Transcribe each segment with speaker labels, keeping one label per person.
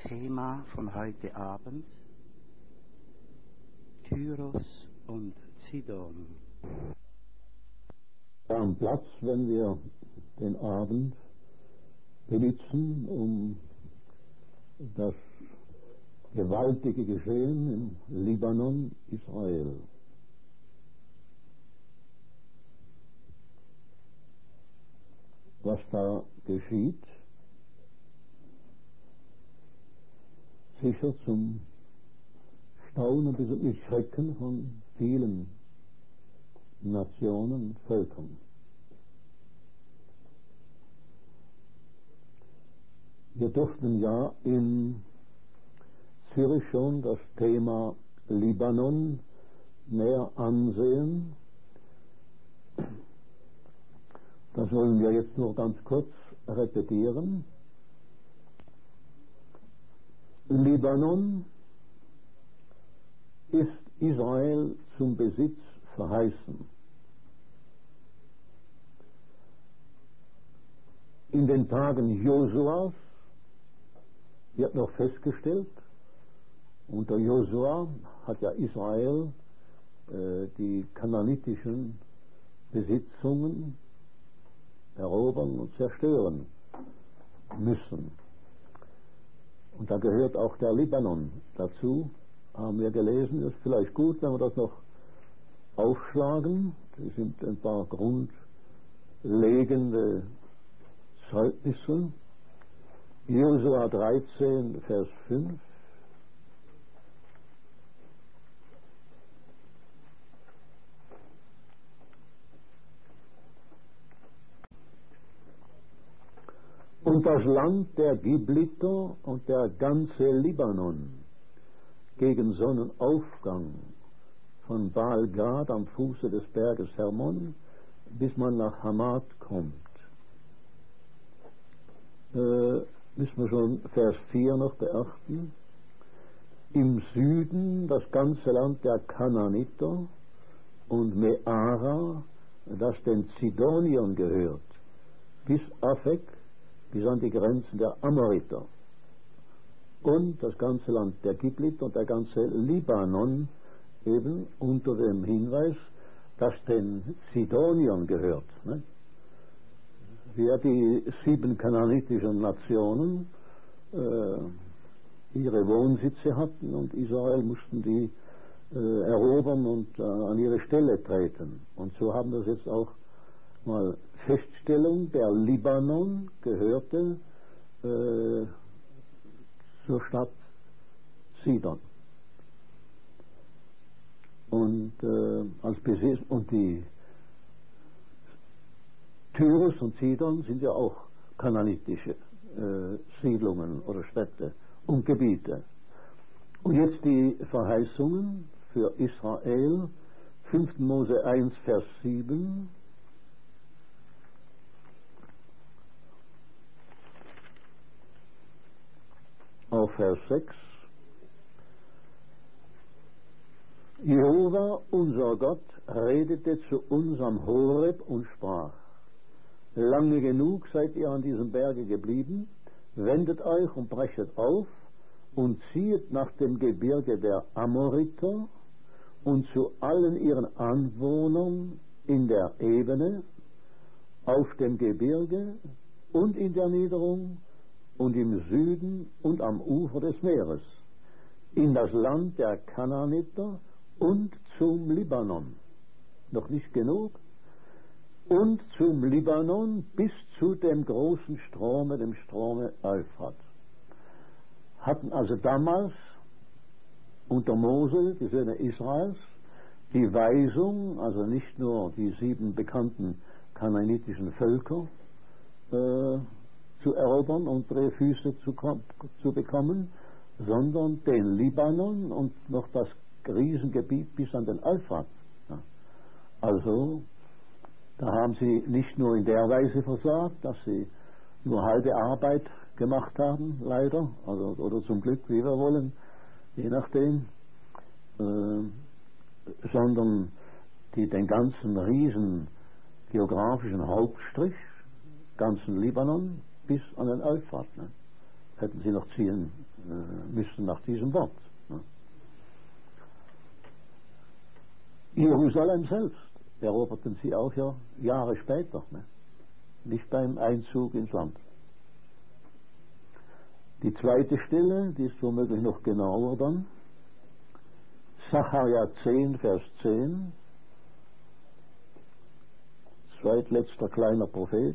Speaker 1: Thema von heute Abend: Tyros und Sidon.
Speaker 2: Am Platz, wenn wir den Abend benutzen, um das gewaltige Geschehen im Libanon, Israel. Was da geschieht, sicher zum Staunen bis zum Schrecken von vielen Nationen und Völkern. Wir durften ja in Zürich schon das Thema Libanon näher ansehen. Das wollen wir jetzt nur ganz kurz repetieren. Libanon ist Israel zum Besitz verheißen. In den Tagen Josuas wird noch festgestellt, unter Josua hat ja Israel die kanaanitischen Besitzungen erobern und zerstören müssen. Und da gehört auch der Libanon dazu, haben wir gelesen. Es ist vielleicht gut, wenn wir das noch aufschlagen. Das sind ein paar grundlegende Zeugnisse. Josua 13, Vers 5. Und das Land der Gibliter und der ganze Libanon gegen Sonnenaufgang von Baal-Gad am Fuße des Berges Hermon, bis man nach Hamat kommt. Müssen wir schon Vers 4 noch beachten. Im Süden das ganze Land der Kanaaniter und Meara, das den Zidoniern gehört, bis Afek, bis an die Grenzen der Amoriter. Und das ganze Land der Gibliter und der ganze Libanon, eben unter dem Hinweis, dass den Zidoniern gehört. Ne? Wie die 7 kanaanitischen Nationen ihre Wohnsitze hatten und Israel mussten die erobern und an ihre Stelle treten. Und so haben wir es jetzt auch mal Feststellung, der Libanon gehörte zur Stadt Sidon. Und als Besitz, und die Tyros und Sidon sind ja auch kanaanitische Siedlungen oder Städte und Gebiete. Und jetzt die Verheißungen für Israel, 5. Mose 1, Vers 7. Auf Vers 6. Jehova, unser Gott, redete zu uns am Horeb und sprach: Lange genug seid ihr an diesem Berge geblieben, wendet euch und brechet auf und ziehet nach dem Gebirge der Amoriter und zu allen ihren Anwohnern in der Ebene, auf dem Gebirge und in der Niederung und im Süden und am Ufer des Meeres, in das Land der Kanaaniter und zum Libanon. Noch nicht genug? Und zum Libanon bis zu dem großen Strome, dem Strome Euphrat. Hatten also damals unter Mose, die Söhne Israels, die Weisung, also nicht nur die 7 bekannten kanaanitischen Völker zu erobern und drei Füße zu bekommen, sondern den Libanon und noch das Riesengebiet bis an den Euphrat. Ja. Also da haben sie nicht nur in der Weise versagt, dass sie nur halbe Arbeit gemacht haben, leider, also, oder zum Glück, wie wir wollen, je nachdem, sondern die den ganzen riesen geografischen Hauptstrich, ganzen Libanon, bis an den Euphrat, ne? hätten sie noch ziehen müssen nach diesem Wort. Ne? Jerusalem selbst eroberten sie auch ja Jahre später, ne? Nicht beim Einzug ins Land. Die zweite Stelle, die ist womöglich noch genauer dann, Sacharja 10, Vers 10, zweitletzter kleiner Prophet.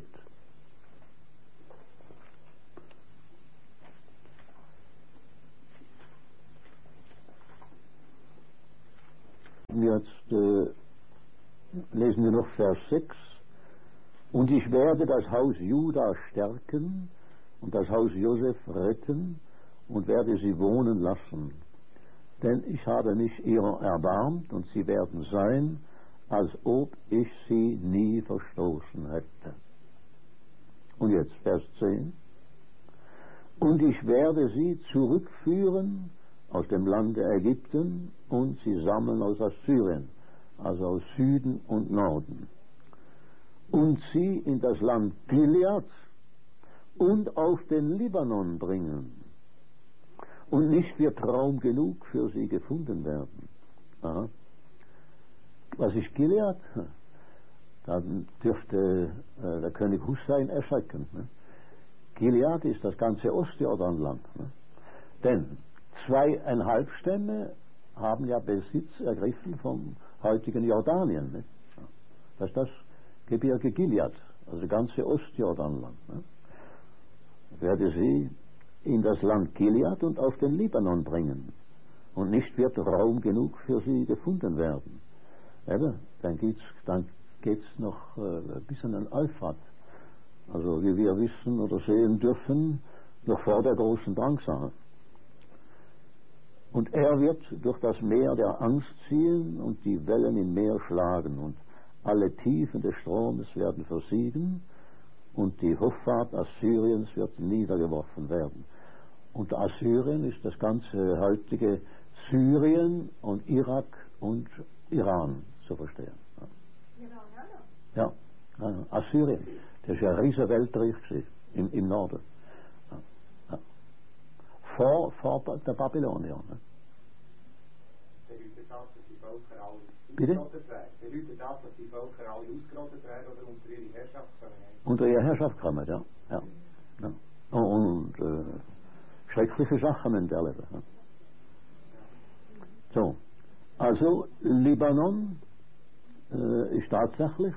Speaker 2: Jetzt lesen wir noch Vers 6. Und ich werde das Haus Juda stärken und das Haus Josef retten und werde sie wohnen lassen. Denn ich habe mich ihrer erbarmt und sie werden sein, als ob ich sie nie verstoßen hätte. Und jetzt Vers 10. Und ich werde sie zurückführen aus dem Lande Ägypten und sie sammeln aus Assyrien, also aus Süden und Norden. Und sie in das Land Gilead und auf den Libanon bringen. Und nicht wird Raum genug für sie gefunden werden. Aha. Was ist Gilead? Da dürfte der König Hussein erschrecken. Ne? Gilead ist das ganze Ostjordanland. Ne? Denn 2,5 Stämme haben ja Besitz ergriffen vom heutigen Jordanien. Ne? Das ist das Gebirge Gilead, also das ganze Ostjordanland. Ne? Werde sie in das Land Gilead und auf den Libanon bringen. Und nicht wird Raum genug für sie gefunden werden. Eben, dann geht's noch bis an den Euphrat. Also wie wir wissen oder sehen dürfen, noch vor der großen Drangsal. Und er wird durch das Meer der Angst ziehen und die Wellen im Meer schlagen und alle Tiefen des Stromes werden versiegen und die Hoffart Assyriens wird niedergeworfen werden. Unter Assyrien ist das ganze heutige Syrien und Irak und Iran zu verstehen. Ja, Assyrien, das ist ja ein riesiger Weltreich im Norden. Ja. Vor der Babylonier. Ne? Bitte?
Speaker 3: Bedeutet das, dass die Völker alle ausgerottet werden oder unter ihre Herrschaft kommen?
Speaker 2: Unter ihre Herrschaft kommen, ja. Und schreckliche Sachen erleben. Ja. So, also Libanon ist tatsächlich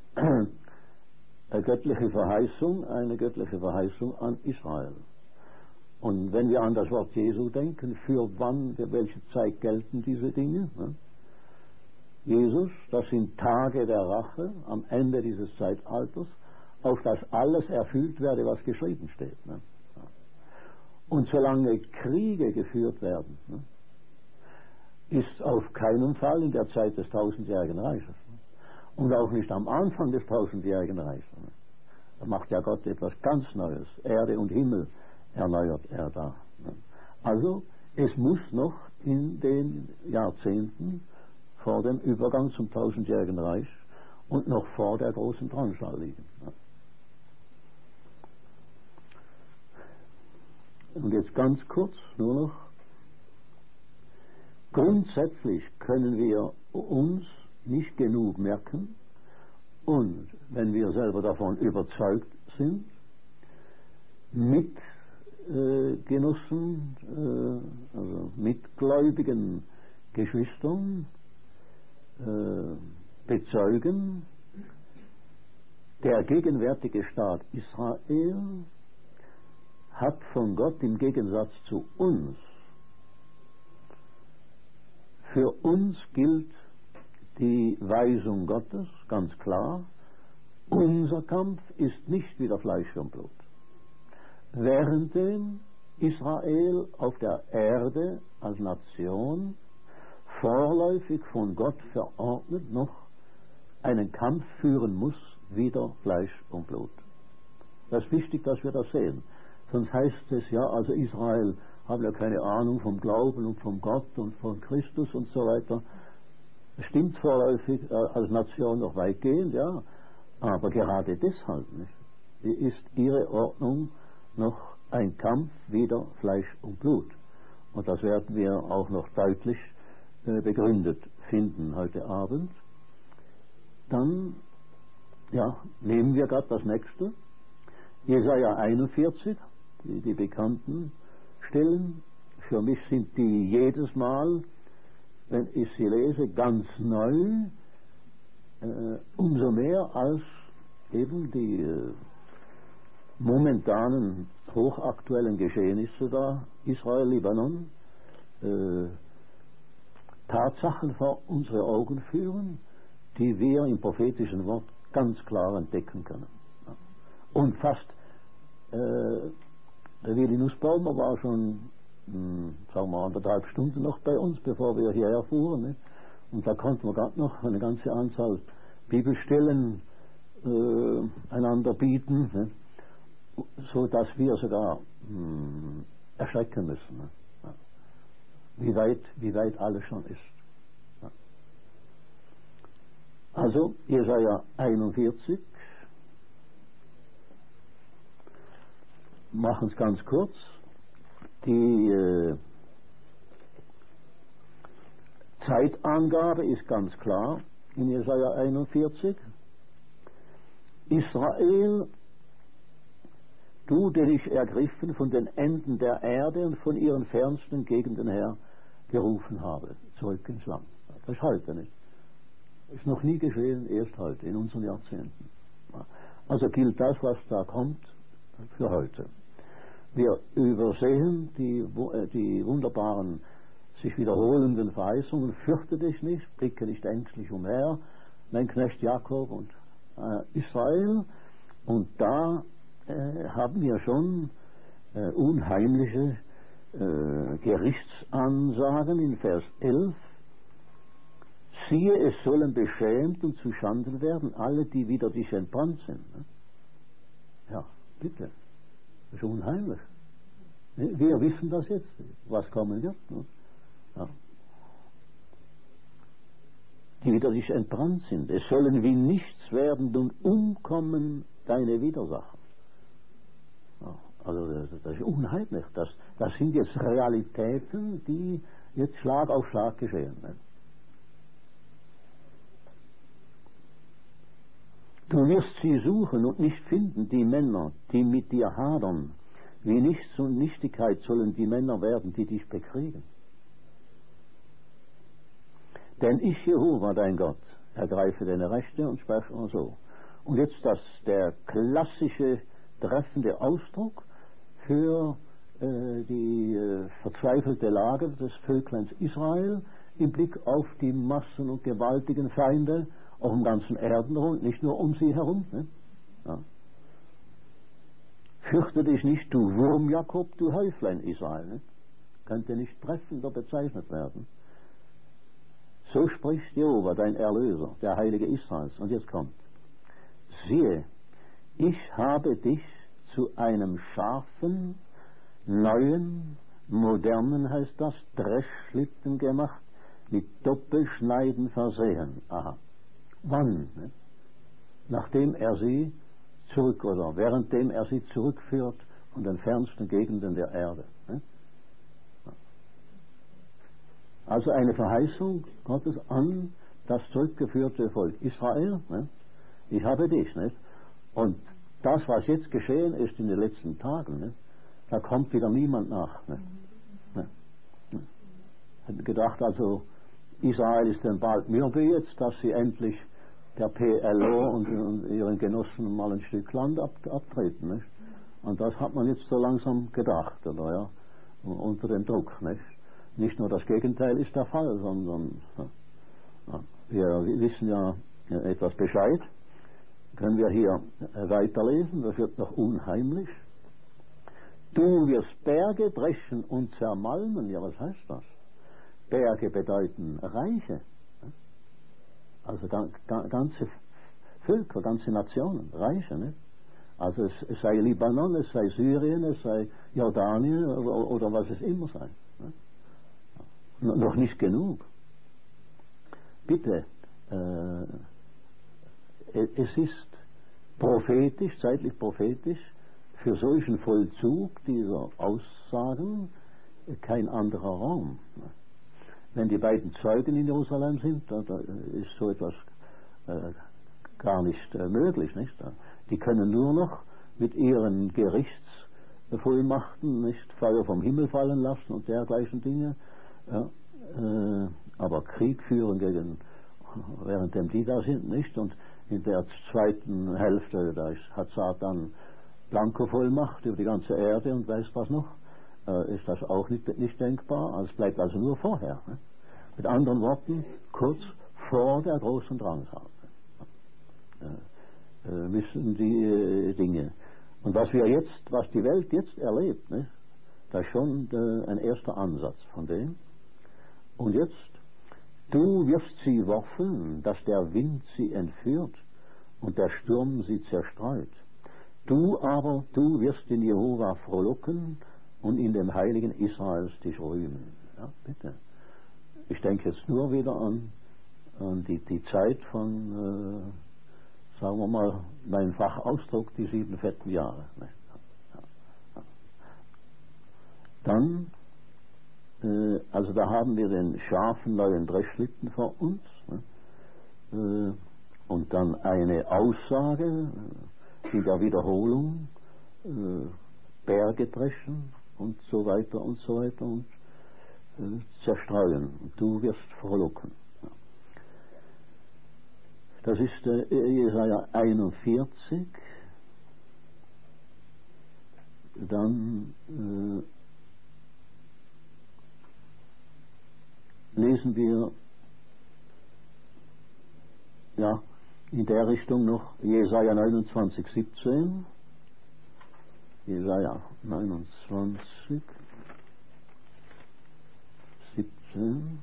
Speaker 2: eine göttliche Verheißung an Israel. Und wenn wir an das Wort Jesu denken, für welche Zeit gelten diese Dinge? Ne? Jesus, das sind Tage der Rache am Ende dieses Zeitalters, auf das alles erfüllt werde, was geschrieben steht. Ne? Und solange Kriege geführt werden, ne, ist auf keinen Fall in der Zeit des 1000-jährigen Reiches. Ne? Und auch nicht am Anfang des 1000-jährigen Reiches. Ne? Da macht ja Gott etwas ganz Neues. Erde und Himmel erneuert er da. Ne? Also, es muss noch in den Jahrzehnten vor dem Übergang zum 1000-jährigen Reich und noch vor der großen Drangsal liegen. Ne? Und jetzt ganz kurz nur noch. Grundsätzlich können wir uns nicht genug merken und, wenn wir selber davon überzeugt sind, Mitgenossen, also mitgläubigen Geschwistern bezeugen, der gegenwärtige Staat Israel hat von Gott im Gegensatz zu uns, für uns gilt die Weisung Gottes, ganz klar, unser Kampf ist nicht wieder Fleisch und Blut. Währenddem Israel auf der Erde als Nation vorläufig von Gott verordnet noch einen Kampf führen muss, wieder Fleisch und Blut. Das ist wichtig, dass wir das sehen. Sonst heißt es ja, also Israel haben ja keine Ahnung vom Glauben und vom Gott und von Christus und so weiter. Das stimmt vorläufig als Nation noch weitgehend, ja, aber gerade deshalb nicht, ist ihre Ordnung noch ein Kampf wider Fleisch und Blut. Und das werden wir auch noch deutlich begründet finden heute Abend. Dann nehmen wir gerade das nächste. Jesaja 41, die bekannten Stellen. Für mich sind die jedes Mal, wenn ich sie lese, ganz neu, umso mehr als eben die momentanen hochaktuellen Geschehnisse da, Israel, Libanon, Tatsachen vor unsere Augen führen, die wir im prophetischen Wort ganz klar entdecken können. Und fast, der Willi Nussbaumer war schon, sagen wir, 1,5 Stunden noch bei uns, bevor wir hierher fuhren. Ne? Und da konnten wir gerade noch eine ganze Anzahl Bibelstellen einander bieten, ne? So dass wir sogar erschrecken müssen, ne? Ja. Wie weit alles schon ist. Ja. Also Jesaja 41, machen es ganz kurz. Die Zeitangabe ist ganz klar in Jesaja 41. Israel, du, der dich ergriffen von den Enden der Erde und von ihren fernsten Gegenden her gerufen habe, zurück ins Land. Das ist heute nicht. Das ist noch nie geschehen, erst heute, in unseren Jahrzehnten. Also gilt das, was da kommt, für heute. Wir übersehen die wunderbaren, sich wiederholenden Verheißungen. Fürchte dich nicht, blicke nicht ängstlich umher, mein Knecht Jakob und Israel. Und da haben wir schon unheimliche Gerichtsansagen in Vers 11. Siehe, es sollen beschämt und zu Schanden werden alle, die wider dich entbrannt sind. Ja, bitte. Das ist unheimlich. Wir wissen das jetzt, was kommen wird. Ja. Die wider dich entbrannt sind. Es sollen wie nichts werden und umkommen deine Widersacher. Ja, also das ist unheimlich. Das sind jetzt Realitäten, die jetzt Schlag auf Schlag geschehen. Ne? Du wirst sie suchen und nicht finden, die Männer, die mit dir hadern. Wie Nichts und Nichtigkeit sollen die Männer werden, die dich bekriegen. Denn ich, Jehova, dein Gott, ergreife deine Rechte und spreche nur so. Und jetzt der klassische treffende Ausdruck für die verzweifelte Lage des Völkleins Israel im Blick auf die Massen und gewaltigen Feinde auf dem ganzen Erdenrund, nicht nur um sie herum. Ne? Ja. Fürchte dich nicht, du Wurm Jakob, du Häuflein Israel. Ne? Könnte nicht treffender bezeichnet werden. So spricht Jehova, dein Erlöser, der Heilige Israels. Und jetzt kommt: Siehe, ich habe dich zu einem scharfen, neuen, modernen, heißt das, Dreschschlitten gemacht, mit Doppelschneiden versehen. Aha. Wann? Ne? Nachdem er sie währenddem er sie zurückführt von den fernsten Gegenden der Erde. Ne? Also eine Verheißung Gottes an das zurückgeführte Volk Israel. Ne? Ich habe dich. Ne? Und das, was jetzt geschehen ist in den letzten Tagen, ne? Da kommt wieder niemand nach. Ne? Ne? Ich habe gedacht, also Israel ist dann bald mürbe jetzt, dass sie endlich der PLO und ihren Genossen mal ein Stück Land abtreten. Nicht? Und das hat man jetzt so langsam gedacht, oder, ja? Unter dem Druck. Nicht nur das Gegenteil ist der Fall, sondern wir wissen ja etwas Bescheid. Können wir hier weiterlesen, das wird noch unheimlich. Du wirst Berge brechen und zermalmen. Ja, was heißt das? Berge bedeuten Reiche. Also ganze Völker, ganze Nationen, Reiche. Nicht? Also es sei Libanon, es sei Syrien, es sei Jordanien oder was es immer sei. Nicht? Noch nicht genug. Bitte, es ist prophetisch, zeitlich prophetisch, für solchen Vollzug dieser Aussagen kein anderer Raum. Wenn die beiden Zeugen in Jerusalem sind, da ist so etwas gar nicht möglich. Nicht? Die können nur noch mit ihren Gerichtsvollmachten nicht Feuer vom Himmel fallen lassen und dergleichen Dinge. Ja, aber Krieg führen gegen, währenddem die da sind, nicht? Und in der zweiten Hälfte, da hat Satan Blankovollmacht über die ganze Erde und weiß was noch, ist das auch nicht denkbar. Also es bleibt also nur vorher. Ne? Mit anderen Worten, kurz vor der großen Drangsal müssen die Dinge. Und was die Welt jetzt erlebt, ne? Das ist schon ein erster Ansatz von dem. Und jetzt, du wirst sie worfeln, dass der Wind sie entführt und der Sturm sie zerstreut. Du wirst in Jehova frohlocken und in dem Heiligen Israels dich rühmen. Ja, bitte. Ich denke jetzt nur wieder an die Zeit von, sagen wir mal, mein Fachausdruck, die 7 fetten Jahre. Ja, ja. Dann, also da haben wir den scharfen neuen Dreschlitten vor uns, ne? Und dann eine Aussage in der Wiederholung, Berge dreschen und so weiter und zerstreuen. Du wirst frohlocken. Das ist Jesaja 41. Dann lesen wir ja in der Richtung noch Jesaja 29, 17. Jesaja 29, 17.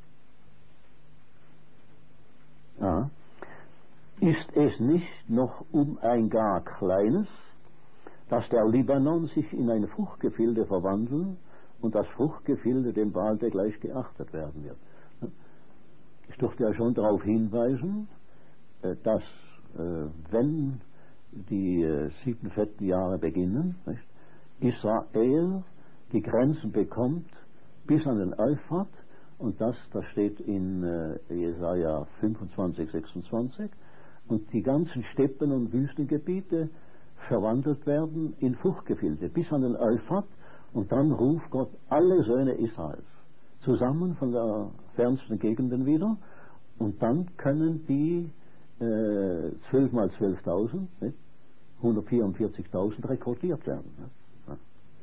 Speaker 2: Ja. Ist es nicht noch um ein gar kleines, dass der Libanon sich in ein Fruchtgefilde verwandeln und das Fruchtgefilde dem Balde gleich geachtet werden wird? Ich durfte ja schon darauf hinweisen, dass wenn die 7 fetten Jahre beginnen, nicht, Israel die Grenzen bekommt bis an den Euphrat, und das steht in Jesaja 25, 26, und die ganzen Steppen- und Wüstengebiete verwandelt werden in Fruchtgefilde bis an den Euphrat, und dann ruft Gott alle Söhne Israels zusammen von der fernsten Gegenden wieder, und dann können die 12 mal 12.000, 144.000 rekrutiert werden. Ja.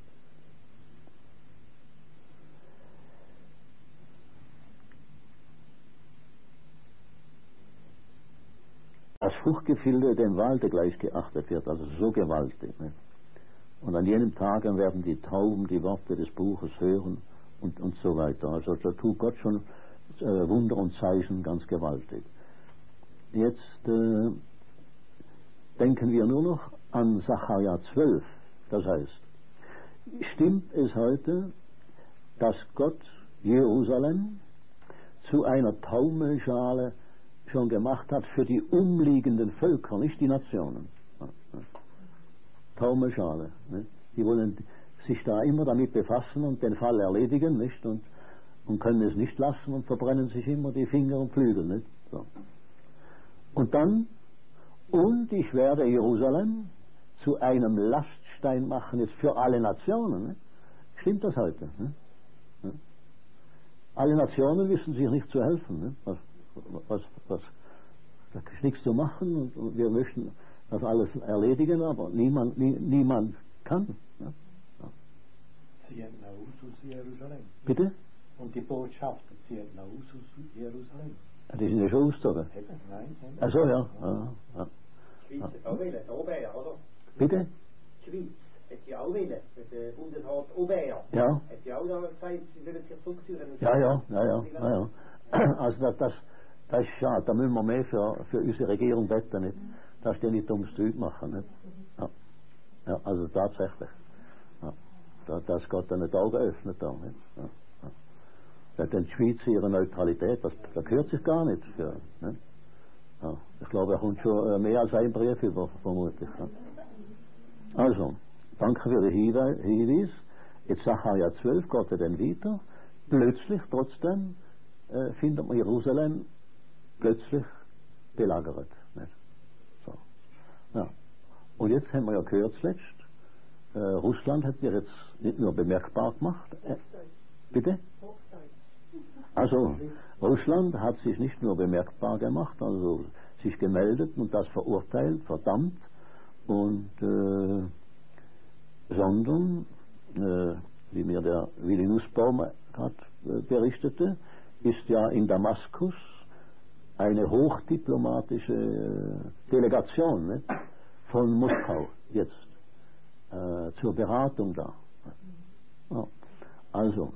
Speaker 2: Das Fruchtgefilde dem Walde gleich geachtet wird, also so gewaltig. Ne? Und an jenem Tage werden die Tauben die Worte des Buches hören und so weiter. Also da tut Gott schon Wunder und Zeichen ganz gewaltig. Jetzt denken wir nur noch an Sacharja 12. Das heißt, stimmt es heute, dass Gott Jerusalem zu einer Taumelschale schon gemacht hat für die umliegenden Völker, nicht die Nationen? Taumelschale. Ne? Die wollen sich da immer damit befassen und den Fall erledigen, nicht? Und können es nicht lassen und verbrennen sich immer die Finger und Flügel, nicht? So. Und dann, und ich werde Jerusalem zu einem Laststein machen, jetzt für alle Nationen. Ne? Stimmt das heute? Ne? Ne? Alle Nationen wissen sich nicht zu helfen. Ne? Da ist nichts zu machen, und wir möchten das alles erledigen, aber niemand kann. Ne? Ja.
Speaker 3: Sie hätten aus Jerusalem.
Speaker 2: Bitte?
Speaker 3: Und die Botschafter, sie hätten aus Jerusalem.
Speaker 2: Die sind ja schon ausgezogen.
Speaker 3: Nein.
Speaker 2: Ach so, ja. Ja.
Speaker 3: Die Schweiz hat auch wählen, Oberjahr, oder?
Speaker 2: Bitte?
Speaker 3: Die Schweiz hat ja auch wählen, der Bundesrat Oberjahr.
Speaker 2: Ja.
Speaker 3: Hat ja auch gesagt, sie wollen sich zurückführen.
Speaker 2: Ja. Also das ist schade, da müssen wir mehr für unsere Regierung beten, nicht? Dass die nicht dummes Zeug machen, nicht? Ja, also tatsächlich. Ja. Dass Gott eine Augen öffnet da, nicht? Ja. Denn die Schweiz ihre Neutralität, das gehört sich gar nicht. Für, ne? Ja, ich glaube, er kommt schon mehr als ein Brief über, vermutlich. Ne? Also, danke für den Hinweis, jetzt Sacharja 12 geht er dann weiter, plötzlich trotzdem findet man Jerusalem plötzlich belagert. Nicht? So. Ja. Und jetzt haben wir ja gehört zuletzt, Russland hat sich jetzt nicht nur bemerkbar gemacht, bitte? Also Russland hat sich nicht nur bemerkbar gemacht, also sich gemeldet und das verurteilt, verdammt, und sondern, wie mir der Willi Nussbaum hat berichtete, ist ja in Damaskus eine hochdiplomatische Delegation, nicht, von Moskau jetzt zur Beratung da. Ja. Also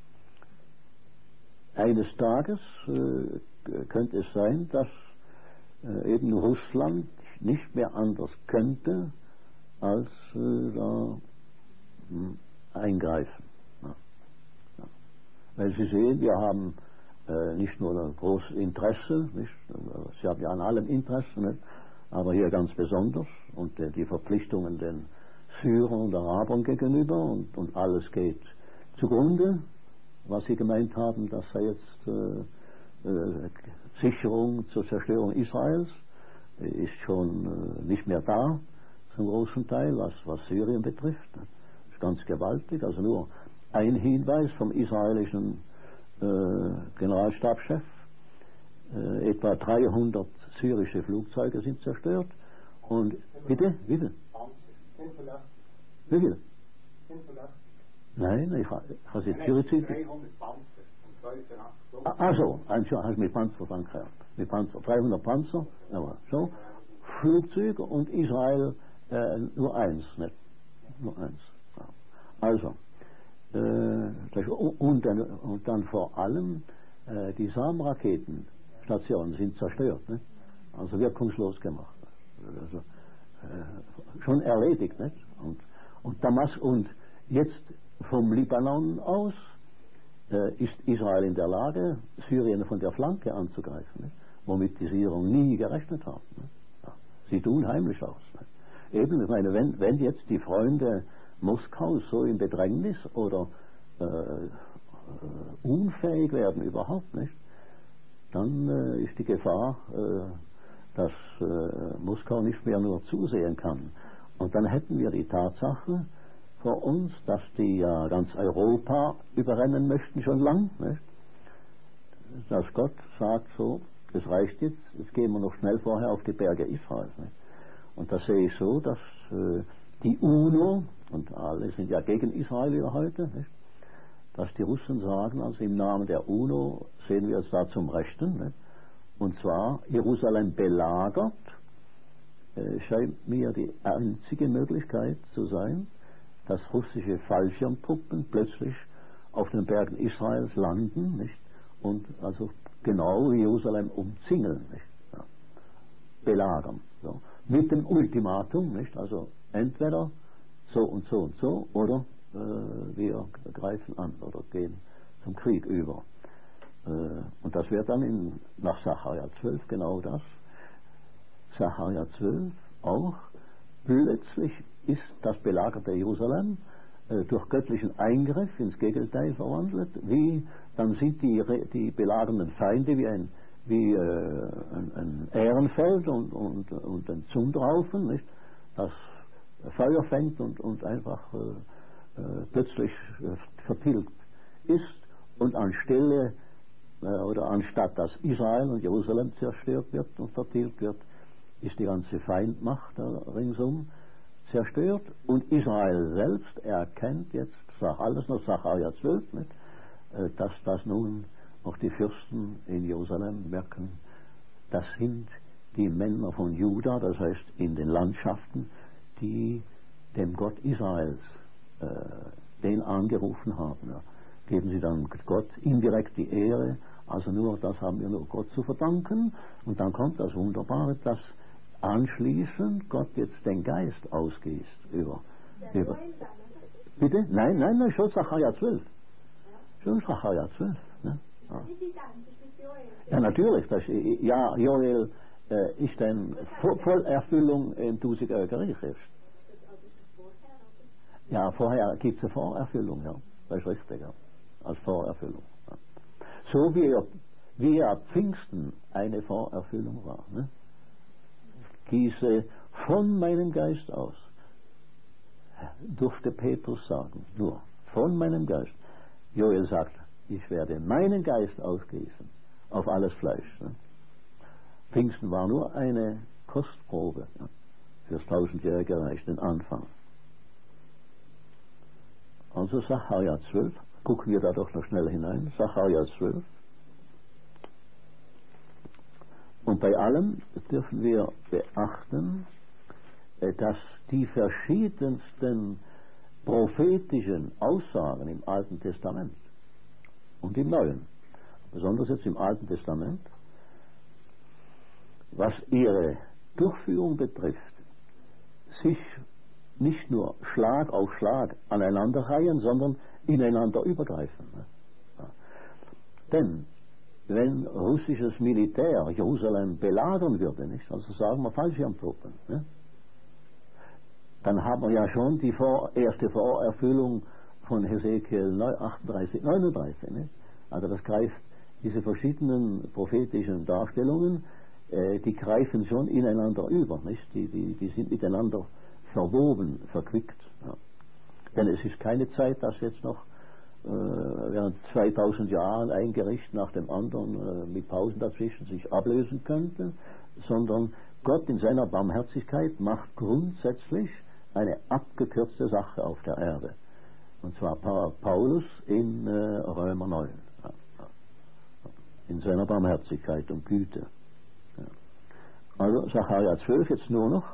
Speaker 2: eines Tages könnte es sein, dass eben Russland nicht mehr anders könnte, als da eingreifen. Ja. Ja. Weil Sie sehen, wir haben nicht nur ein großes Interesse, nicht? Sie haben ja an allem Interesse, nicht? Aber hier ganz besonders, und die Verpflichtungen den Syrern und Arabern gegenüber, und alles geht zugrunde, was Sie gemeint haben, das sei jetzt Sicherung zur Zerstörung Israels, ist schon nicht mehr da, zum großen Teil, was Syrien betrifft. Das ist ganz gewaltig. Also nur ein Hinweis vom israelischen Generalstabschef. Etwa 300 syrische Flugzeuge sind zerstört. Und bitte? Wie viel? Wie viel? Nein, ich habe sie zurückgezogen.
Speaker 3: 300 Panzer und 82.
Speaker 2: Also, hast mit Panzer, danke. Mit Panzer, 300 Panzer, aber so. Flugzeuge und Israel nur eins, nicht? Nur eins. Ja. Also, und dann vor allem die Sam-Raketenstation sind zerstört, nicht? Also wirkungslos gemacht. Also, schon erledigt, nicht? Und jetzt vom Libanon aus ist Israel in der Lage, Syrien von der Flanke anzugreifen, nicht? Womit die Syrer nie gerechnet haben. Nicht? Ja. Sie tun heimlich aus. Nicht? Eben, ich meine, wenn jetzt die Freunde Moskaus so in Bedrängnis oder unfähig werden überhaupt, nicht, dann ist die Gefahr, dass Moskau nicht mehr nur zusehen kann. Und dann hätten wir die Tatsache vor uns, dass die ja ganz Europa überrennen möchten schon lang, nicht? Dass Gott sagt so, das reicht jetzt gehen wir noch schnell vorher auf die Berge Israel. Nicht? Und das sehe ich so, dass die UNO, und alle sind ja gegen Israel wieder heute, nicht? Dass die Russen sagen, also im Namen der UNO sehen wir es da zum Rechten, nicht? Und zwar Jerusalem belagert, scheint mir die einzige Möglichkeit zu sein, dass russische Fallschirmtruppen plötzlich auf den Bergen Israels landen, nicht? Und also genau Jerusalem umzingeln, nicht? Ja. Belagern. So. Mit dem Ultimatum, nicht? Also entweder so und so und so, oder wir greifen an oder gehen zum Krieg über. Und das wird dann nach Sacharja 12 genau das. Sacharja 12 auch, plötzlich ist das belagerte Jerusalem durch göttlichen Eingriff ins Gegenteil verwandelt, dann sind die belagernden Feinde wie ein Ährenfeld und ein Zundraufen, nicht? Das Feuer fängt und einfach plötzlich vertilgt ist, und anstelle oder anstatt dass Israel und Jerusalem zerstört wird und vertilgt wird, ist die ganze Feindmacht ringsum zerstört, und Israel selbst erkennt jetzt, alles noch Sacharja 12, nicht, dass das nun auch die Fürsten in Jerusalem merken, das sind die Männer von Juda, das heißt in den Landschaften, die dem Gott Israels den angerufen haben. Ja. Geben sie dann Gott indirekt die Ehre, also nur das haben wir nur Gott zu verdanken, und dann kommt das Wunderbare, dass anschließend Gott jetzt den Geist ausgießt über bitte? Nein, schon Sacharja 12. Schon Sacharja 12. Ne? Ja. Ja, natürlich, ja, Joel ist eine Vollerfüllung in 1000 Reich erst. Ja, vorher gibt es eine Vorerfüllung, ja. Das ist richtig, ja. Als Vorerfüllung. Ja. So wie ja Pfingsten eine Vorerfüllung war. Ne? Gieße von meinem Geist aus, durfte Petrus sagen, nur von meinem Geist. Joel sagt, ich werde meinen Geist ausgießen auf alles Fleisch. Ne? Pfingsten war nur eine Kostprobe, ja, fürs 1000-jährige Reich, den Anfang. Also Sacharja 12, gucken wir da doch noch schnell hinein, Sacharja 12. Und bei allem dürfen wir beachten, dass die verschiedensten prophetischen Aussagen im Alten Testament und im Neuen, besonders jetzt im Alten Testament, was ihre Durchführung betrifft, sich nicht nur Schlag auf Schlag aneinanderreihen, sondern ineinander übergreifen. Ja. Denn wenn russisches Militär Jerusalem belagern würde, nicht? Also sagen wir Fallschirmtruppen, ne? Dann haben wir ja schon die erste Vorerfüllung von Hesekiel 38, 39. Nicht? Also das greift, diese verschiedenen prophetischen Darstellungen, die greifen schon ineinander über, nicht? Die sind miteinander verwoben, verquickt. Ja. Denn es ist keine Zeit, dass jetzt noch während 2000 Jahren ein Gericht nach dem anderen mit Pausen dazwischen sich ablösen könnte, sondern Gott in seiner Barmherzigkeit macht grundsätzlich eine abgekürzte Sache auf der Erde. Und zwar Paulus in Römer 9. Ja. In seiner Barmherzigkeit und Güte. Ja. Also Sacharja 12 jetzt nur noch.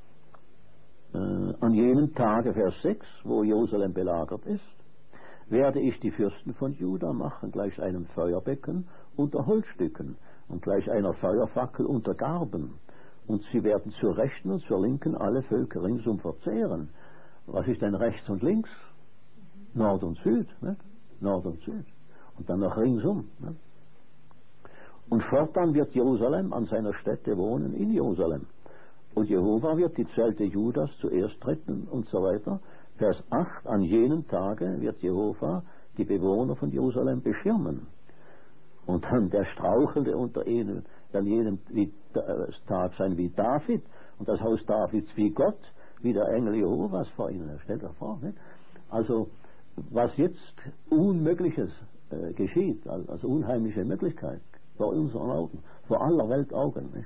Speaker 2: An jenem Tage, Vers 6, wo Jerusalem belagert ist, werde ich die Fürsten von Juda machen, gleich einem Feuerbecken unter Holzstücken und gleich einer Feuerfackel unter Garben. Und sie werden zur Rechten und zur Linken alle Völker ringsum verzehren. Was ist denn rechts und links? Nord und Süd. Nicht? Nord und Süd. Und dann noch ringsum. Nicht? Und fortan wird Jerusalem an seiner Stätte wohnen in Jerusalem. Und Jehova wird die Zelte Judas zuerst retten und so weiter. Vers 8, an jenen Tage wird Jehova die Bewohner von Jerusalem beschirmen. Und dann der Strauchelnde unter ihnen, dann jedem Tag sein wie David und das Haus Davids wie Gott, wie der Engel Jehovas vor ihnen. Stellt er vor. Nicht? Also was jetzt Unmögliches geschieht, als unheimliche Möglichkeit vor unseren Augen, vor aller Welt Augen. Nicht?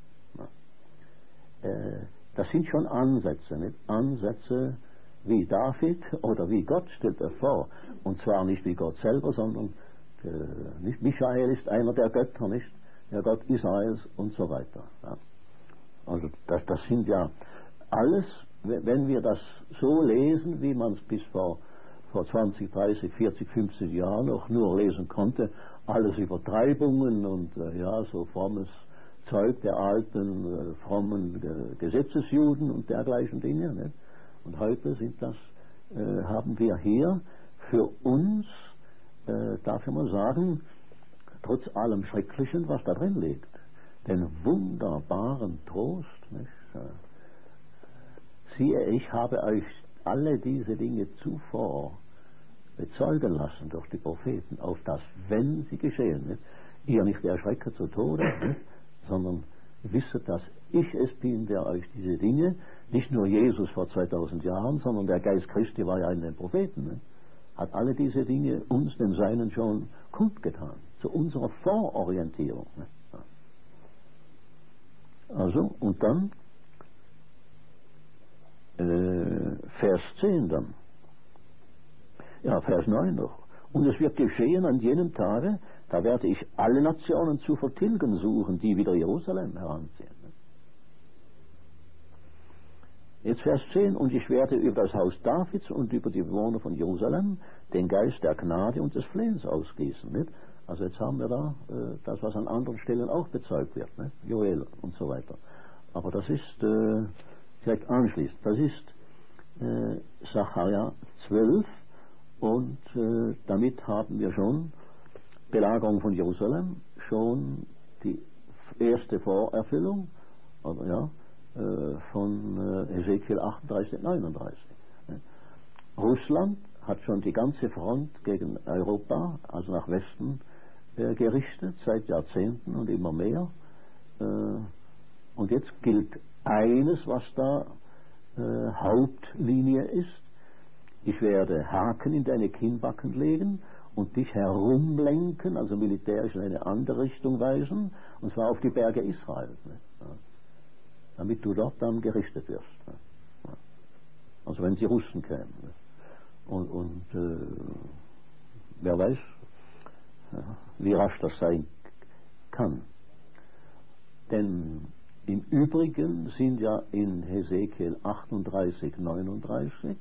Speaker 2: Das sind schon Ansätze, nicht? Ansätze wie David oder wie Gott stellt er vor. Und zwar nicht wie Gott selber, sondern nicht Michael ist einer der Götter, nicht? Der Gott Israels und so weiter. Ja. Also das sind ja alles, wenn wir das so lesen, wie man es bis vor 20, 30, 40, 50 Jahren noch nur lesen konnte, alles Übertreibungen und ja, so frommes Zeug der alten, frommen Gesetzesjuden und dergleichen Dinge. Nicht? Und heute haben wir hier für uns, darf ich mal sagen, trotz allem Schrecklichen, was da drin liegt, den wunderbaren Trost. Nicht? Siehe, ich habe euch alle diese Dinge zuvor bezeugen lassen durch die Propheten, auf das, wenn sie geschehen, nicht? Ihr nicht erschrecke zu Tode, nicht? Sondern wisset, dass ich es bin, der euch diese Dinge, nicht nur Jesus vor 2000 Jahren, sondern der Geist Christi war ja in den Propheten, nicht? Hat alle diese Dinge uns, den Seinen, schon kundgetan, zu unserer Vororientierung. Nicht? Also, und dann Vers 10 dann. Ja, Vers 9 noch. Und es wird geschehen an jenem Tage, da werde ich alle Nationen zu vertilgen suchen, die wieder Jerusalem heranziehen. Jetzt Vers 10, und ich werde über das Haus Davids und über die Bewohner von Jerusalem den Geist der Gnade und des Flehens ausgießen. Nicht? Also jetzt haben wir da das, was an anderen Stellen auch bezeugt wird, nicht? Joel und so weiter. Aber das ist direkt anschließend. Das ist Sacharja 12 und damit haben wir schon Belagerung von Jerusalem, schon die erste Vorerfüllung, oder ja, von Hesekiel 38, 39. Russland hat schon die ganze Front gegen Europa, also nach Westen, gerichtet, seit Jahrzehnten und immer mehr. Und jetzt gilt eines, was da Hauptlinie ist. Ich werde Haken in deine Kinnbacken legen und dich herumlenken, also militärisch in eine andere Richtung weisen, und zwar auf die Berge Israel, ne? Ja. Damit du dort dann gerichtet wirst. Ne? Ja. Also wenn die Russen kämen. Ne? Und wer weiß, wie rasch das sein kann. Denn im Übrigen sind ja in Hesekiel 38, 39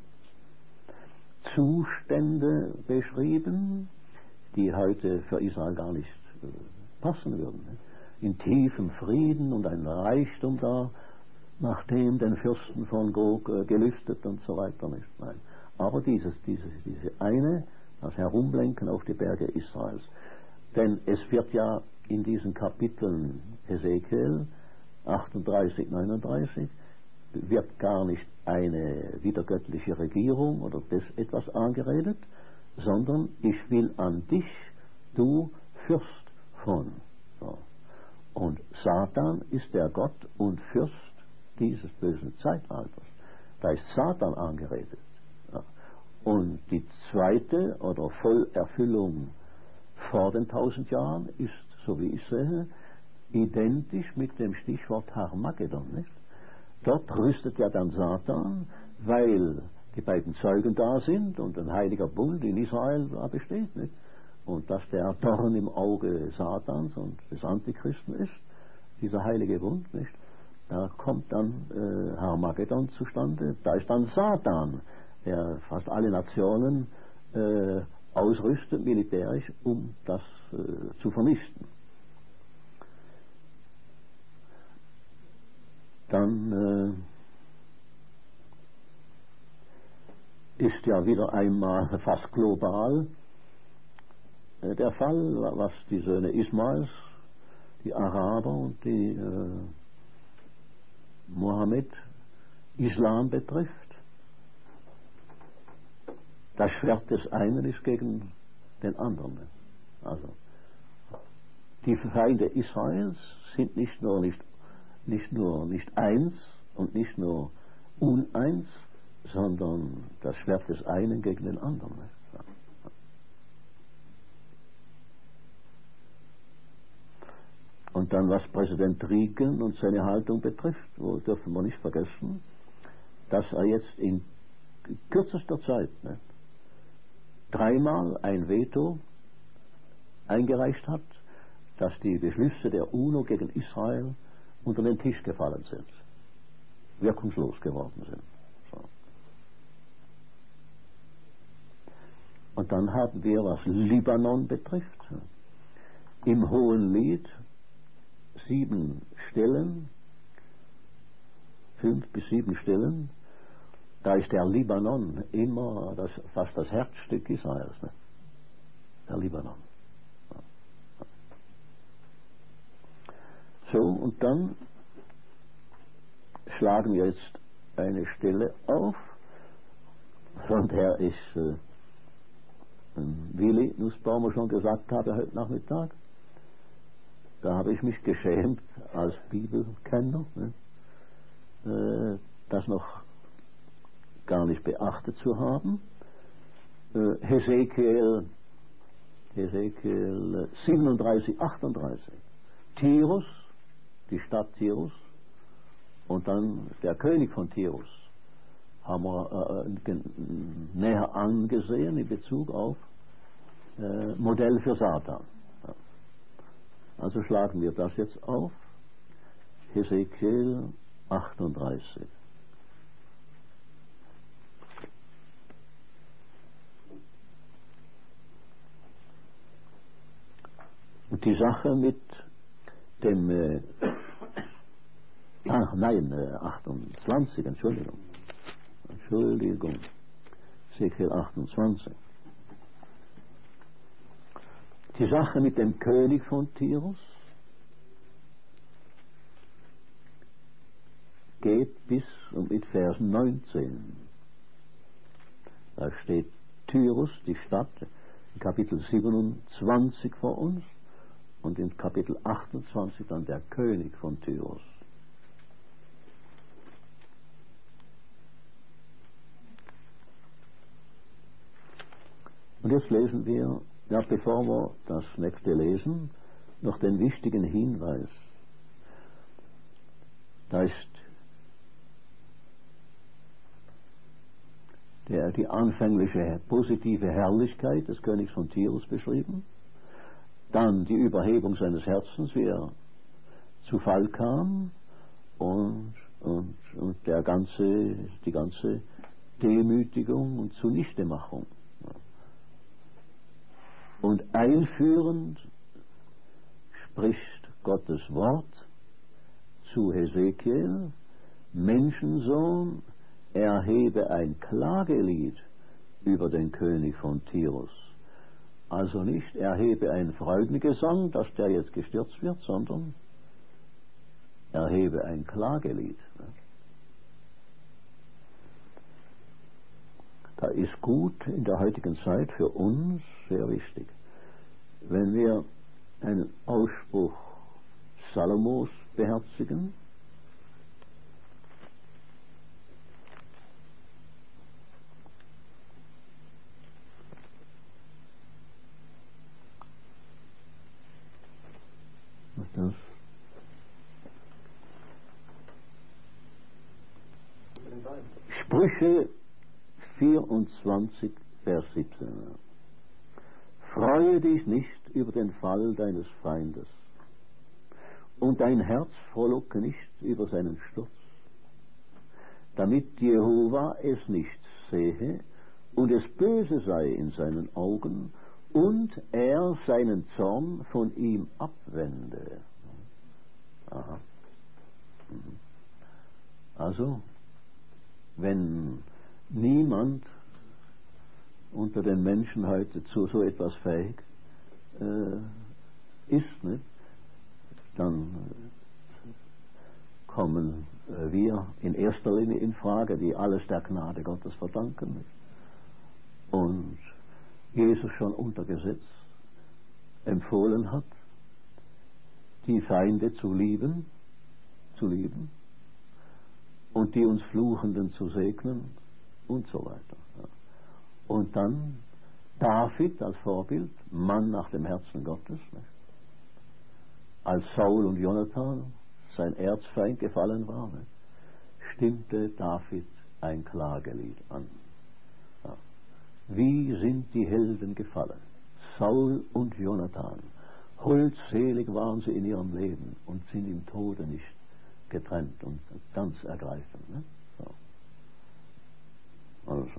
Speaker 2: Zustände beschrieben, die heute für Israel gar nicht passen würden. In tiefem Frieden und ein Reichtum da, nachdem den Fürsten von Gog gelüstet und so weiter nicht. Nein. Aber diese eine, das Herumlenken auf die Berge Israels. Denn es wird ja in diesen Kapiteln Hesekiel 38, 39 wird gar nicht eine wiedergöttliche Regierung oder das etwas angeredet, sondern ich will an dich, du Fürst von. So. Und Satan ist der Gott und Fürst dieses bösen Zeitalters. Da ist Satan angeredet. Ja. Und die zweite oder Vollerfüllung vor den 1000 Jahren ist, so wie ich sehe, identisch mit dem Stichwort Harmagedon, nicht? Dort rüstet ja dann Satan, weil die beiden Zeugen da sind und ein heiliger Bund in Israel da besteht, nicht? Und dass der Dorn im Auge Satans und des Antichristen ist, dieser heilige Bund, nicht? Da kommt dann Harmagedon zustande. Da ist dann Satan, der fast alle Nationen ausrüstet militärisch, um das zu vernichten. Dann ist ja wieder einmal fast global der Fall, was die Söhne Ismaels, die Araber und die Mohammed, Islam betrifft. Das Schwert des einen ist gegen den anderen. Also die Feinde Israels sind nicht eins und nicht nur uneins, sondern das Schwert des einen gegen den anderen. Und dann, was Präsident Reagan und seine Haltung betrifft, dürfen wir nicht vergessen, dass er jetzt in kürzester Zeit dreimal ein Veto eingereicht hat, dass die Beschlüsse der UNO gegen Israel unter den Tisch gefallen sind, wirkungslos geworden sind. So. Und dann haben wir, was Libanon betrifft, im Hohen Lied 7 Stellen, 5 bis 7 Stellen, da ist der Libanon immer fast das Herzstück Israels, ne? Der Libanon. So, und dann schlagen wir jetzt eine Stelle auf, von der ich Willi Nussbaumer schon gesagt habe heute Nachmittag. Da habe ich mich geschämt als Bibelkenner, ne, das noch gar nicht beachtet zu haben. Hesekiel 37, 38. Tirus, die Stadt Tirus, und dann der König von Tirus haben wir näher angesehen in Bezug auf Modell für Satan. Ja. Also schlagen wir das jetzt auf. Hesekiel 38. Und die Sache mit dem 28, Entschuldigung, Hesekiel 28. Die Sache mit dem König von Tirus geht bis und mit Vers 19. Da steht Tyrus, die Stadt, in Kapitel 27 vor uns und in Kapitel 28 dann der König von Tyrus. Und jetzt lesen wir, ja, bevor wir das nächste lesen, noch den wichtigen Hinweis. Da ist die anfängliche positive Herrlichkeit des Königs von Tyrus beschrieben, dann die Überhebung seines Herzens, wie er zu Fall kam und die ganze Demütigung und Zunichtemachung. Und einführend spricht Gottes Wort zu Hesekiel: Menschensohn, erhebe ein Klagelied über den König von Tyrus. Also nicht erhebe einen Freudengesang, dass der jetzt gestürzt wird, sondern erhebe ein Klagelied. Da ist gut in der heutigen Zeit für uns sehr wichtig, wenn wir einen Ausspruch Salomos beherzigen. Was ist das? Sprüche 24, Vers 17. Freue dich nicht über den Fall deines Feindes und dein Herz frohlocke nicht über seinen Sturz, damit Jehova es nicht sehe und es böse sei in seinen Augen und er seinen Zorn von ihm abwende. Aha. Also, wenn niemand unter den Menschen heute zu so etwas fähig ist, nicht? Dann kommen wir in erster Linie in Frage, die alles der Gnade Gottes verdanken. Nicht? Und Jesus schon unter Gesetz empfohlen hat, die Feinde zu lieben und die uns Fluchenden zu segnen und so weiter. Und dann David als Vorbild, Mann nach dem Herzen Gottes, nicht? Als Saul und Jonathan, sein Erzfeind, gefallen war, nicht? Stimmte David ein Klagelied an. Ja. Wie sind die Helden gefallen? Saul und Jonathan. Holdselig waren sie in ihrem Leben und sind im Tode nicht getrennt und ganz ergreifend. Ne? So. Also.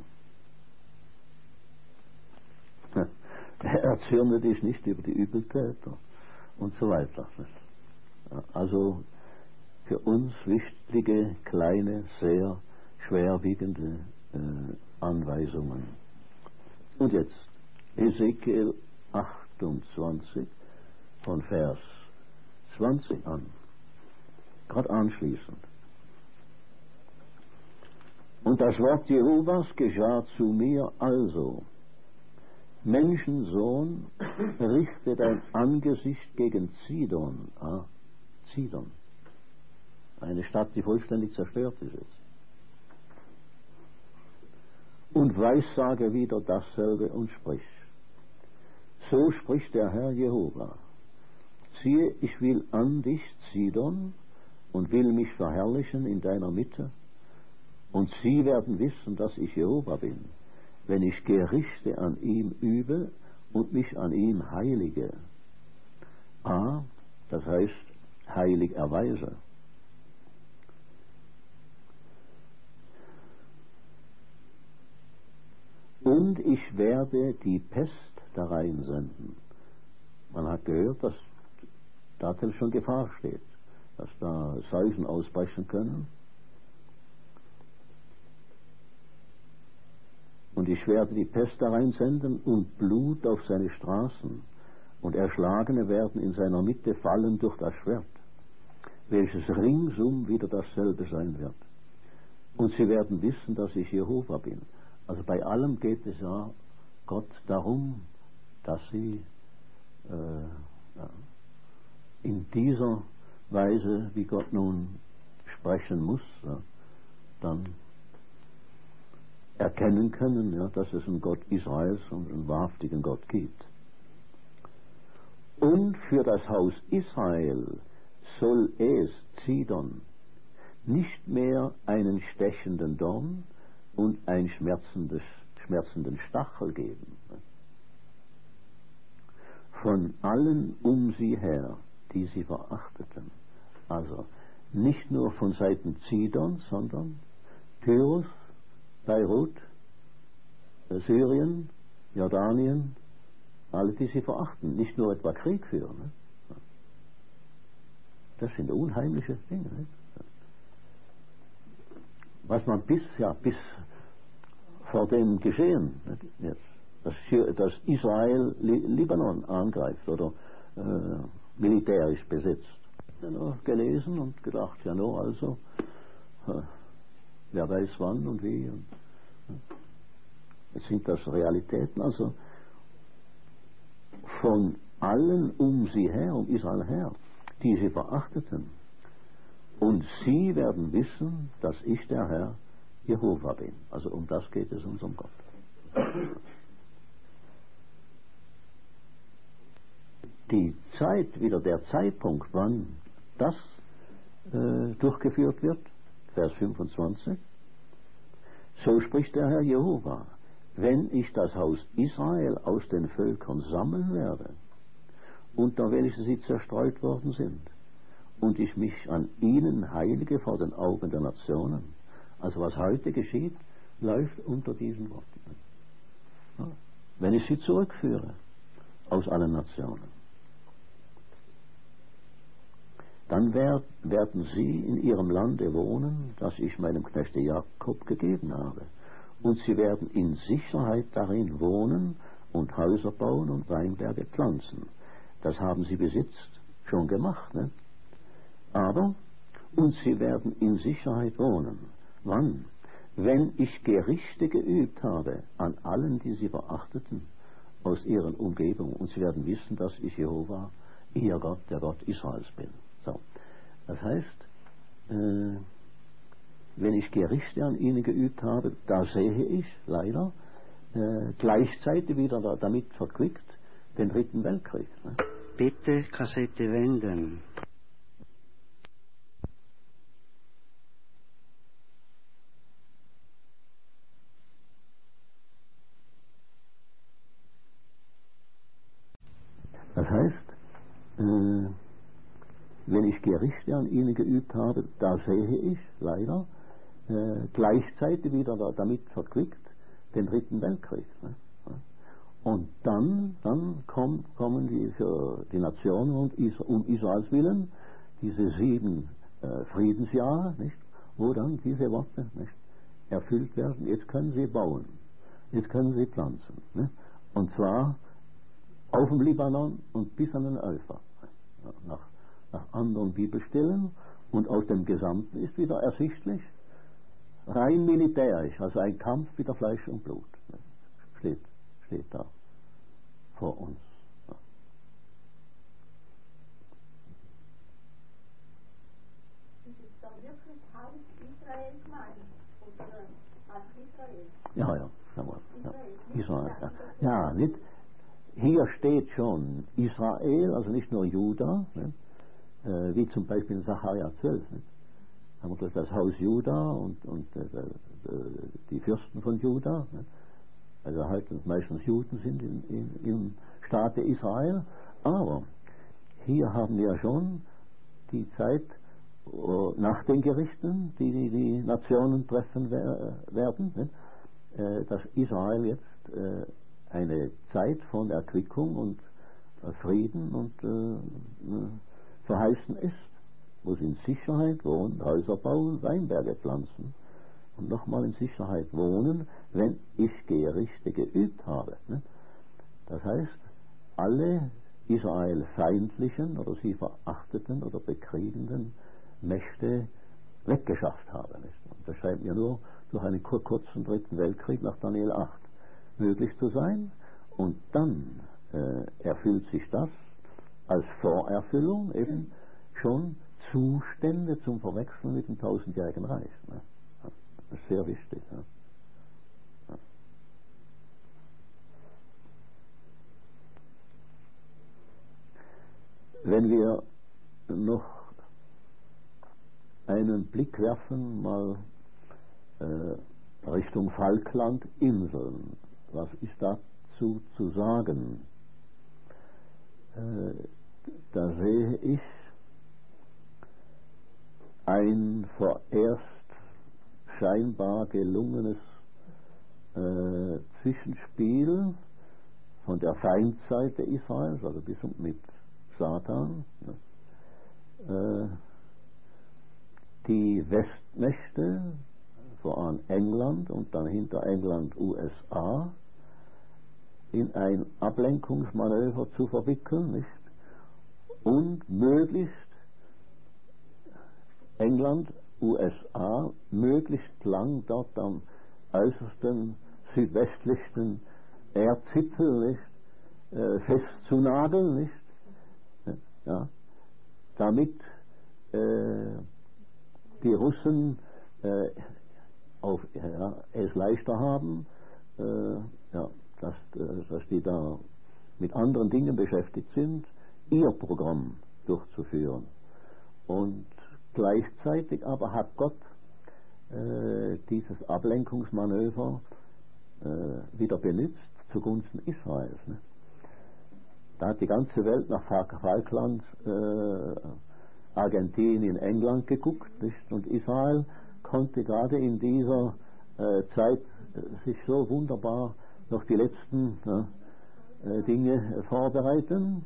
Speaker 2: Er erzürne dich nicht über die Übeltäter und so weiter. Also für uns wichtige, kleine, sehr schwerwiegende Anweisungen. Und jetzt Hesekiel 28 von Vers 20 an. Gerade anschließend. Und das Wort Jehovas geschah zu mir also: Menschensohn, richte dein Angesicht gegen Zidon. Zidon. Eine Stadt, die vollständig zerstört ist jetzt. Und weissage wieder dasselbe und sprich: So spricht der Herr Jehova: Siehe, ich will an dich, Zidon, und will mich verherrlichen in deiner Mitte, und sie werden wissen, dass ich Jehova bin, wenn ich Gerichte an ihm übe und mich an ihm heilige. Das heißt, heilig erweise. Und ich werde die Pest darein senden. Man hat gehört, dass da schon Gefahr steht, dass da Seuchen ausbrechen können. Und ich werde die Pest darein senden und Blut auf seine Straßen, und Erschlagene werden in seiner Mitte fallen durch das Schwert, welches ringsum wieder dasselbe sein wird. Und sie werden wissen, dass ich Jehova bin. Also bei allem geht es ja Gott darum, dass sie in dieser Weise, wie Gott nun sprechen muss, dann erkennen können, dass es einen Gott Israels und einen wahrhaftigen Gott gibt. Und für das Haus Israel soll es, Zidon, nicht mehr einen stechenden Dorn und einen schmerzenden Stachel geben. Von allen um sie her, die sie verachteten. Also nicht nur von Seiten Zidon, sondern Tyrus, Beirut, Syrien, Jordanien, alle, die sie verachten, nicht nur etwa Krieg führen. Ne? Das sind unheimliche Dinge. Ne? Was man bis vor dem Geschehen, ne? Jetzt, dass Israel Libanon angreift oder militärisch besetzt, dann gelesen und gedacht, ja nur also, wer weiß wann und wie. Und, sind das Realitäten, also von allen um sie her, um Israel her, die sie verachteten. Und sie werden wissen, dass ich der Herr Jehova bin. Also um das geht es unserem Gott. Die Zeit, wieder der Zeitpunkt, wann das durchgeführt wird, Vers 25, so spricht der Herr Jehova, wenn ich das Haus Israel aus den Völkern sammeln werde, unter welche sie zerstreut worden sind, und ich mich an ihnen heilige vor den Augen der Nationen. Also was heute geschieht, läuft unter diesen Worten. Ja, wenn ich sie zurückführe aus allen Nationen, dann werden sie in ihrem Lande wohnen, das ich meinem Knechte Jakob gegeben habe. Und sie werden in Sicherheit darin wohnen und Häuser bauen und Weinberge pflanzen. Das haben sie besitzt schon gemacht, ne? Und sie werden in Sicherheit wohnen. Wann? Wenn ich Gerichte geübt habe an allen, die sie verachteten, aus ihren Umgebungen. Und sie werden wissen, dass ich Jehova, ihr Gott, der Gott Israels bin. So. Das heißt, wenn ich Gerichte an ihnen geübt habe, da sehe ich leider gleichzeitig wieder damit verquickt den Dritten Weltkrieg. Ne?
Speaker 1: Bitte Kassette wenden.
Speaker 2: Das heißt, wenn ich Gerichte an ihnen geübt habe, da sehe ich leider gleichzeitig wieder damit verquickt den Dritten Weltkrieg. Ne? Und dann kommen die für die Nationen um Israels Willen diese 7 Friedensjahre, nicht? Wo dann diese Worte, nicht, erfüllt werden. Jetzt können sie bauen, jetzt können sie pflanzen. Ne? Und zwar auf dem Libanon und bis an den Euphrat. Nach anderen Bibelstellen, und aus dem Gesamten ist wieder ersichtlich, rein militärisch, also ein Kampf mit der Fleisch und Blut. Ne? Steht da vor uns. Ja.
Speaker 4: Ist es dann wirklich Haus Israel gemeint? Oder Haus Israel?
Speaker 2: Ja, Israel. Ja, nicht? Hier steht schon Israel, also nicht nur Juda, ne? Wie zum Beispiel in Sacharja 12. Ne? Haben wir durch das Haus Juda und die Fürsten von Juda, ne? Also halt meistens Juden sind im Staate Israel, aber hier haben wir schon die Zeit nach den Gerichten, die Nationen treffen werden, ne? Dass Israel jetzt eine Zeit von Erquickung und Frieden und verheißen ist, wo sie in Sicherheit wohnen, Häuser bauen, Weinberge pflanzen und nochmal in Sicherheit wohnen, wenn ich Gerichte geübt habe. Ne? Das heißt, alle Israel-feindlichen oder sie verachteten oder bekriegenden Mächte weggeschafft habe. Nicht? Und das scheint mir nur durch einen kurzen Dritten Weltkrieg nach Daniel 8 möglich zu sein. Und dann erfüllt sich das als Vorerfüllung eben schon Zustände zum Verwechseln mit dem 1000-jährigen Reich. Ne? Das ist sehr wichtig. Ne? Ja. Wenn wir noch einen Blick werfen, mal Richtung Falklandinseln, was ist dazu zu sagen? Da sehe ich ein vorerst scheinbar gelungenes Zwischenspiel von der Feindseite Israels, also bis und mit Satan. Die Westmächte, vor allem England und dann hinter England USA, in ein Ablenkungsmanöver zu verwickeln, nicht? Und möglichst England, USA, möglichst lang dort am äußersten südwestlichsten Erdzipfel, nicht? Festzunageln, nicht? Ja, damit die Russen es leichter haben, dass die da mit anderen Dingen beschäftigt sind, ihr Programm durchzuführen. Und gleichzeitig aber hat Gott dieses Ablenkungsmanöver wieder benutzt zugunsten Israels. Ne? Da hat die ganze Welt nach Falkland, Argentinien, England geguckt, nicht? Und Israel konnte gerade in dieser Zeit sich so wunderbar noch die letzten Dinge vorbereiten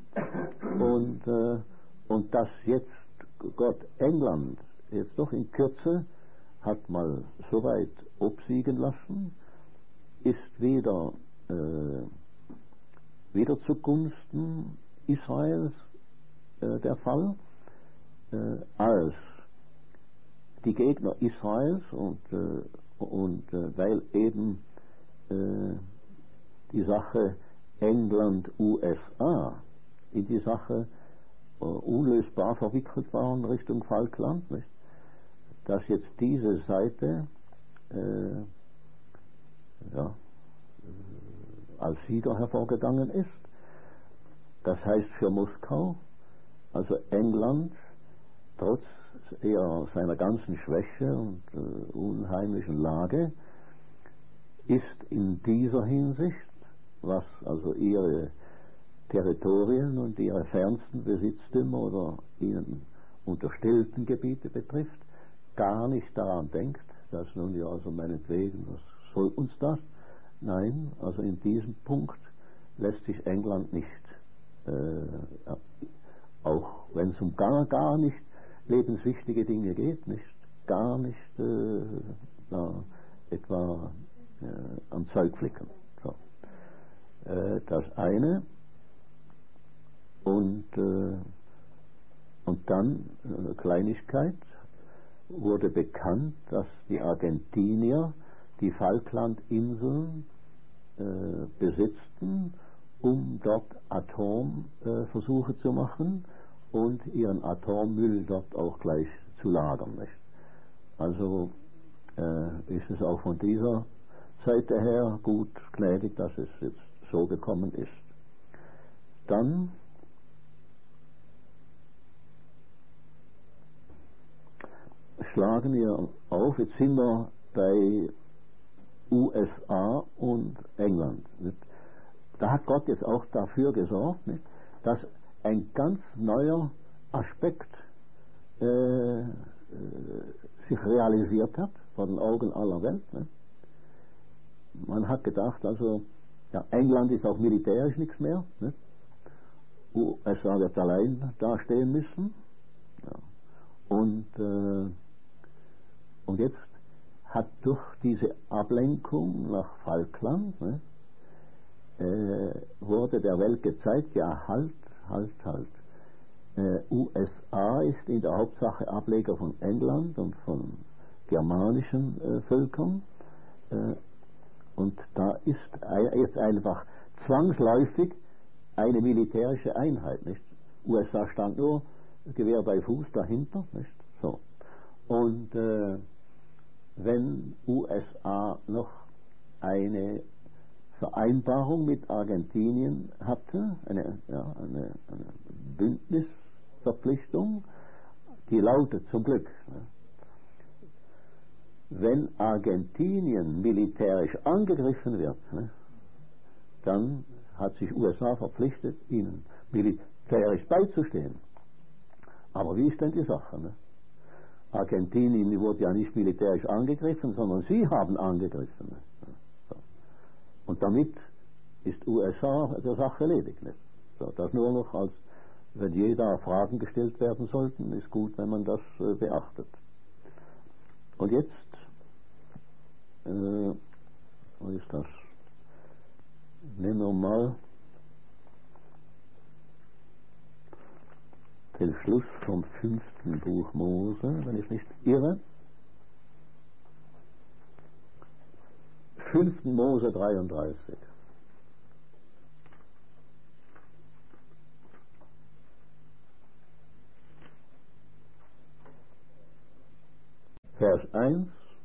Speaker 2: und dass jetzt Gott England jetzt doch in Kürze hat mal so weit obsiegen lassen, ist wieder zugunsten Israels der Fall, als die Gegner Israels und weil eben die Sache England-USA in die Sache unlösbar verwickelt waren Richtung Falkland, nicht? Dass jetzt diese Seite als Sieger hervorgegangen ist. Das heißt für Moskau, also England, trotz seiner ganzen Schwäche und unheimlichen Lage, ist in dieser Hinsicht, was also ihre Territorien und ihre fernsten Besitztümer oder ihnen unterstellten Gebiete betrifft, gar nicht daran denkt, dass nun ja also meinetwegen, was soll uns das? Nein, also in diesem Punkt lässt sich England nicht, auch wenn es um gar nicht lebenswichtige Dinge geht, nicht gar nicht etwa am Zeug flicken. So. Das eine. Und dann, Kleinigkeit, wurde bekannt, dass die Argentinier die Falklandinseln besitzten, um dort Atomversuche zu machen und ihren Atommüll dort auch gleich zu lagern. Nicht? Also ist es auch von dieser Seite her gut gnädig, dass es jetzt so gekommen ist. Dann schlagen wir auf, jetzt sind wir bei USA und England. Nicht? Da hat Gott jetzt auch dafür gesorgt, nicht? Dass ein ganz neuer Aspekt sich realisiert hat vor den Augen aller Welt. Nicht? Man hat gedacht, also ja, England ist auch militärisch nichts mehr. Nicht? USA wird allein dastehen müssen. Ja. Und jetzt hat durch diese Ablenkung nach Falkland, ne, wurde der Welt gezeigt, ja halt. USA ist in der Hauptsache Ableger von England und von germanischen Völkern Und da ist jetzt einfach zwangsläufig eine militärische Einheit, nicht? USA stand nur Gewehr bei Fuß dahinter, nicht? So. Und wenn USA noch eine Vereinbarung mit Argentinien hatte, eine Bündnisverpflichtung, die lautet zum Glück, ne? Wenn Argentinien militärisch angegriffen wird, ne, dann hat sich USA verpflichtet, ihnen militärisch beizustehen. Aber wie ist denn die Sache? Ne? Argentinien wurde ja nicht militärisch angegriffen, sondern sie haben angegriffen. Ne? So. Und damit ist USA der Sache erledigt. Ne? So, das nur noch als, wenn jeder Fragen gestellt werden sollten, ist gut, wenn man das beachtet. Und jetzt, wo ist das? Nehmen wir mal den Schluss vom 5. Buch Mose, wenn ich nicht irre. 5. Mose 33. Vers 1.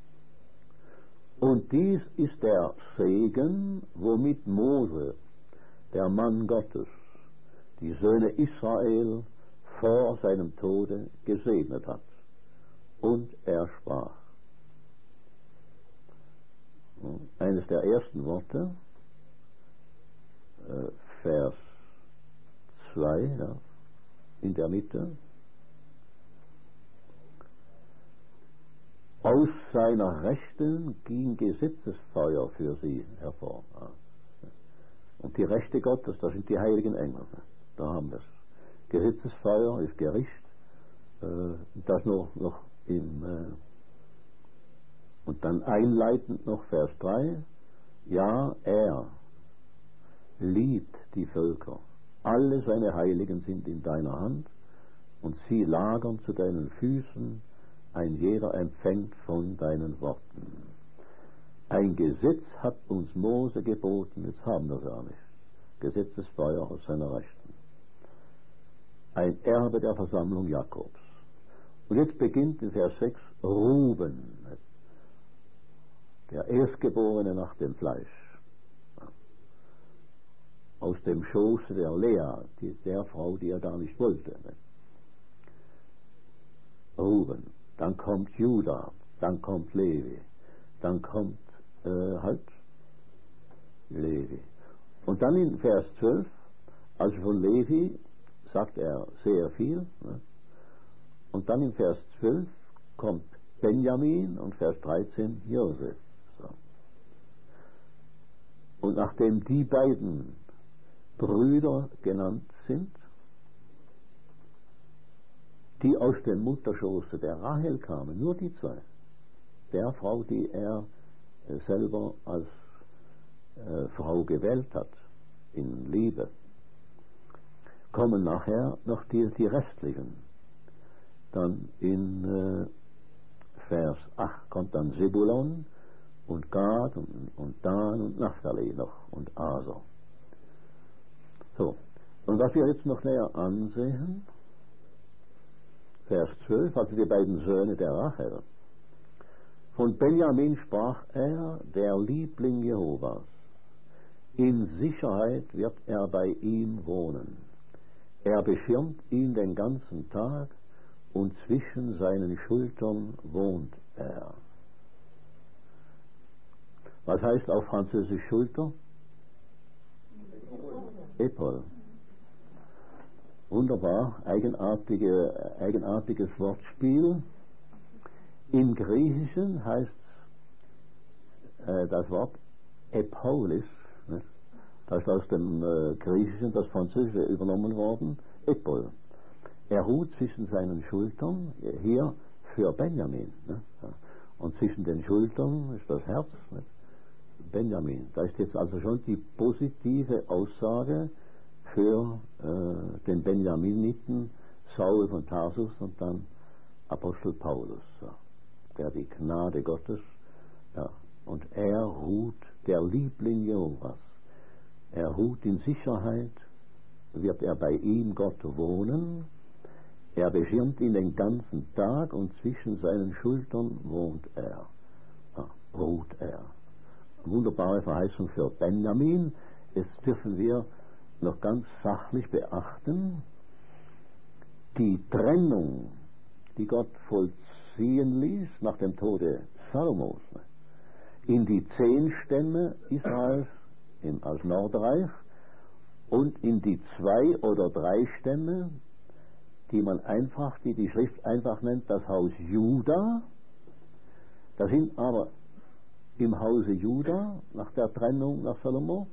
Speaker 2: Und dies ist der Segen, womit Mose, der Mann Gottes, die Söhne Israel vor seinem Tode gesegnet hat. Und er sprach. Eines der ersten Worte, Vers 2, ja, in der Mitte. Aus seiner Rechten ging Gesetzesfeuer für sie hervor. Und die Rechte Gottes, das sind die heiligen Engel. Da haben wir es. Gesetzesfeuer ist Gericht. Das noch und dann einleitend noch Vers 3. Ja, er liebt die Völker. Alle seine Heiligen sind in deiner Hand und sie lagern zu deinen Füßen. Ein jeder empfängt von deinen Worten. Ein Gesetz hat uns Mose geboten, jetzt haben wir gar nicht. Gesetzesfeuer aus seiner Rechten. Ein Erbe der Versammlung Jakobs. Und jetzt beginnt in Vers 6 Ruben, der Erstgeborene nach dem Fleisch. Aus dem Schoße der Lea, der Frau, die er gar nicht wollte. Ruben. Dann kommt Juda, dann kommt Levi, dann kommt Levi. Und dann in Vers 12, also von Levi sagt er sehr viel. Ne? Und dann in Vers 12 kommt Benjamin und Vers 13 Josef. So. Und nachdem die beiden Brüder genannt sind, die aus dem Mutterschoße der Rahel kamen, nur die zwei, der Frau, die er selber als Frau gewählt hat, in Liebe, kommen nachher noch die restlichen. Dann in Vers 8 kommt dann Zebulon und Gad und Dan und Naphtali noch und Aser. So, und was wir jetzt noch näher ansehen, Vers 12, also die beiden Söhne der Rachel. Von Benjamin sprach er, der Liebling Jehovas. In Sicherheit wird er bei ihm wohnen. Er beschirmt ihn den ganzen Tag und zwischen seinen Schultern wohnt er. Was heißt auf Französisch Schulter? Épaule. Wunderbar, eigenartiges Wortspiel. Im Griechischen heißt das Wort Epaulis, ne? Das ist aus dem Griechischen das Französische übernommen worden, Epol. Er ruht zwischen seinen Schultern, hier für Benjamin. Ne? Und zwischen den Schultern ist das Herz, ne? Benjamin. Da ist jetzt also schon die positive Aussage für den Benjaminiten Saul von Tarsus und dann Apostel Paulus, der die Gnade Gottes Und er ruht, der Liebling Jehovas. Er ruht in Sicherheit, wird er bei ihm Gott wohnen. Er beschirmt ihn den ganzen Tag und zwischen seinen Schultern wohnt er. Ruht er. Wunderbare Verheißung für Benjamin. Jetzt dürfen wir noch ganz sachlich beachten, die Trennung, die Gott vollziehen ließ nach dem Tode Salomos, in die 10 Stämme Israels als Nordreich und in die 2 oder 3 Stämme, die die Schrift einfach nennt, das Haus Juda. Da sind aber im Hause Juda, nach der Trennung nach Salomo,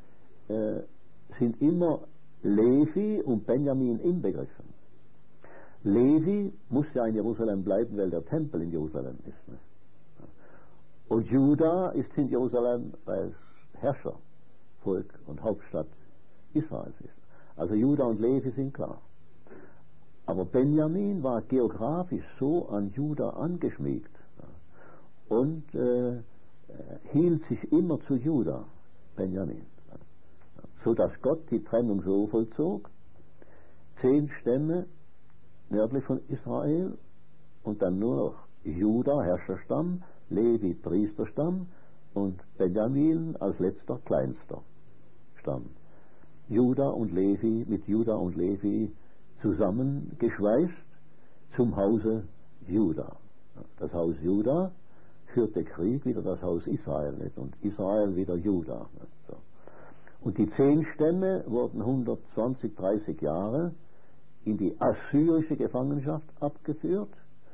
Speaker 2: sind immer Levi und Benjamin inbegriffen. Levi muss ja in Jerusalem bleiben, weil der Tempel in Jerusalem ist. Ne? Und Juda ist in Jerusalem, weil es Herrschervolk und Hauptstadt Israels ist. Also Juda und Levi sind klar. Aber Benjamin war geografisch so an Juda angeschmiegt und hielt sich immer zu Juda, Benjamin. So dass Gott die Trennung so vollzog: 10 Stämme nördlich von Israel und dann nur noch Juda, Herrscherstamm, Levi, Priesterstamm und Benjamin als letzter, kleinster Stamm. Juda und Levi, mit Juda und Levi zusammengeschweißt zum Hause Juda. Das Haus Juda führte Krieg wider das Haus Israel nicht und Israel wieder Juda. So. Und die 10 Stämme wurden 120, 30 Jahre in die assyrische Gefangenschaft abgeführt,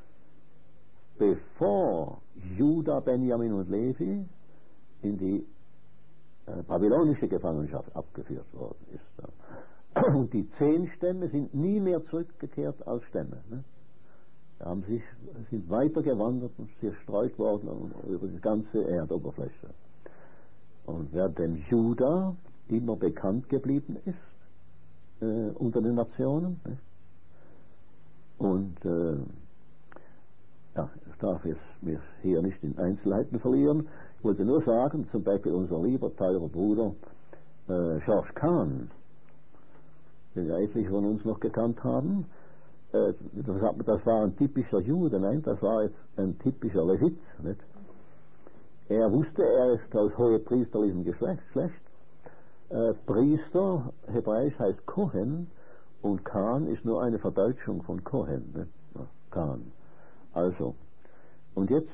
Speaker 2: bevor Juda, Benjamin und Levi in die babylonische Gefangenschaft abgeführt worden ist. Und die 10 Stämme sind nie mehr zurückgekehrt als Stämme. Ne? Sind weitergewandert und zerstreut worden über die ganze Erdoberfläche. Und während Juda immer bekannt geblieben ist unter den Nationen. Ne? Und ich darf mich hier nicht in Einzelheiten verlieren. Ich wollte nur sagen, zum Beispiel unser lieber, teurer Bruder George Kahn, den ja etliche von uns noch gekannt haben, das war ein typischer Jude, nein, das war jetzt ein typischer Levit. Nicht? Er wusste, er ist aus hohepriesterlichem Geschlecht. Priester, hebräisch heißt Kohen, und Kahn ist nur eine Verdeutschung von Kohen. Nicht? Kahn. Also, und jetzt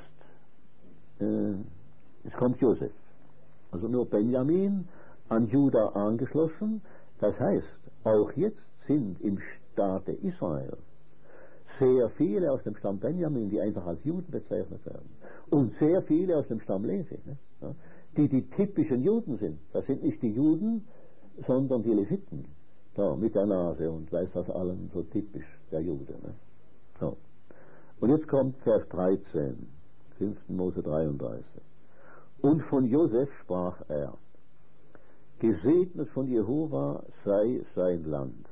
Speaker 2: kommt Josef. Also nur Benjamin, an Juda angeschlossen. Das heißt, auch jetzt sind im Staate Israel sehr viele aus dem Stamm Benjamin, die einfach als Juden bezeichnet werden. Und sehr viele aus dem Stamm Levi, ne? Ja, die typischen Juden sind. Das sind nicht die Juden, sondern die Leviten. So, mit der Nase und weiß das allem so typisch, der Jude. Ne? So. Und jetzt kommt Vers 13, 5. Mose 33. Und von Josef sprach er: Gesegnet von Jehova sei sein Land.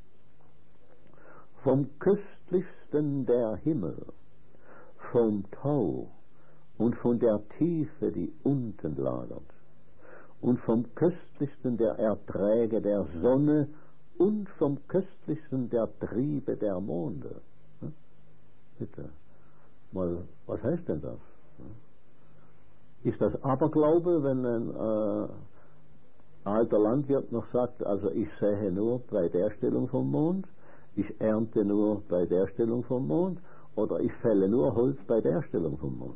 Speaker 2: Vom köstlichsten der Himmel, vom Tau und von der Tiefe, die unten lagert, und vom köstlichsten der Erträge der Sonne und vom köstlichsten der Triebe der Monde. Bitte, mal, was heißt denn das? Ist das Aberglaube, wenn ein alter Landwirt noch sagt, also ich sähe nur bei der Stellung vom Mond, ich ernte nur bei der Stellung vom Mond, oder ich fälle nur Holz bei der Stellung vom Mond?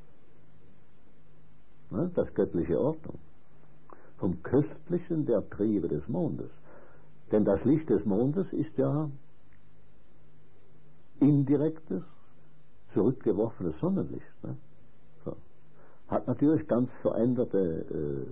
Speaker 2: Das göttliche Ordnung. Vom köstlichen der Triebe des Mondes. Denn das Licht des Mondes ist ja indirektes, zurückgeworfenes Sonnenlicht. Ne? So. Hat natürlich ganz veränderte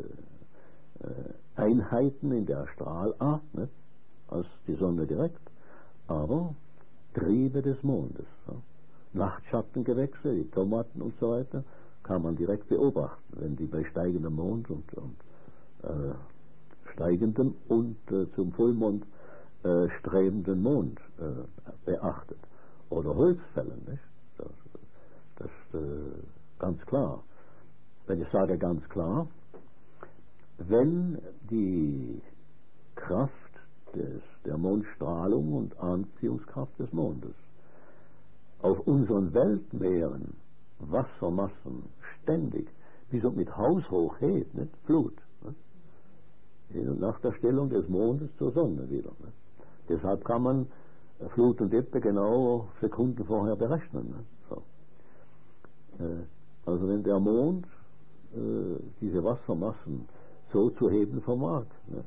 Speaker 2: Einheiten in der Strahlart, ne? Als die Sonne direkt, aber Triebe des Mondes. So. Nachtschattengewächse, die Tomaten und so weiter, kann man direkt beobachten, wenn die bei steigendem Mond und steigendem und zum Vollmond strebenden Mond beachtet. Oder Holzfällen, nicht? Das ist ganz klar. Wenn ich sage ganz klar, wenn die Kraft der Mondstrahlung und Anziehungskraft des Mondes auf unseren Weltmeeren Wassermassen ständig, wie so mit Haus hoch hebt, nicht? Flut. Nicht? Nach der Stellung des Mondes zur Sonne wieder. Nicht? Deshalb kann man Flut und Ebbe genau Sekunden vorher berechnen. Nicht? So. Also wenn der Mond diese Wassermassen so zu heben vermag, nicht?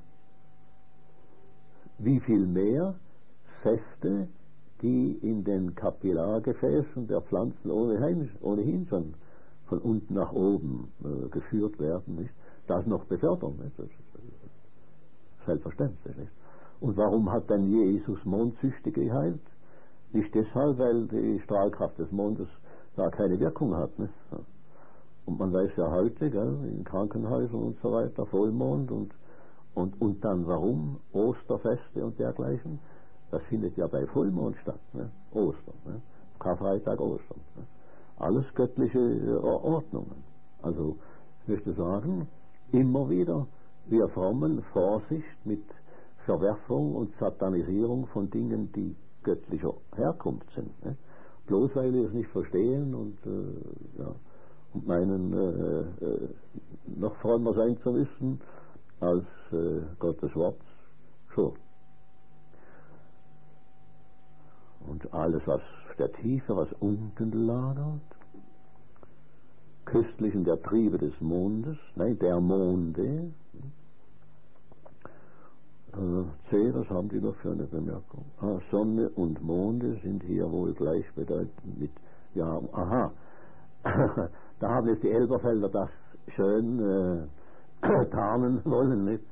Speaker 2: Wie viel mehr Säfte, die in den Kapillargefäßen der Pflanzen ohnehin schon von unten nach oben geführt werden, nicht? Das noch befördern. Nicht? Das ist selbstverständlich. Nicht? Und warum hat dann Jesus Mondsüchtige geheilt? Nicht deshalb, weil die Strahlkraft des Mondes da keine Wirkung hat. Nicht? Und man weiß ja heute, gell, in Krankenhäusern und so weiter, Vollmond und dann warum? Osterfeste und dergleichen. Das findet ja bei Vollmond statt. Ne? Ostern. Ne? Karfreitag, Ostern. Ne? Alles göttliche Ordnungen. Also ich möchte sagen, immer wieder wir Frommen Vorsicht mit Verwerfung und Satanisierung von Dingen, die göttlicher Herkunft sind. Ne? Bloß weil wir es nicht verstehen und meinen, noch frommer sein zu müssen als Gottes Wort. So. Und alles, was der Tiefe, was unten lagert, köstlichen der Triebe des Mondes, nein, der Monde. Was haben die noch für eine Bemerkung? Sonne und Monde sind hier wohl gleichbedeutend mit, ja, aha, da haben jetzt die Elberfelder das schön tarnen wollen, nicht?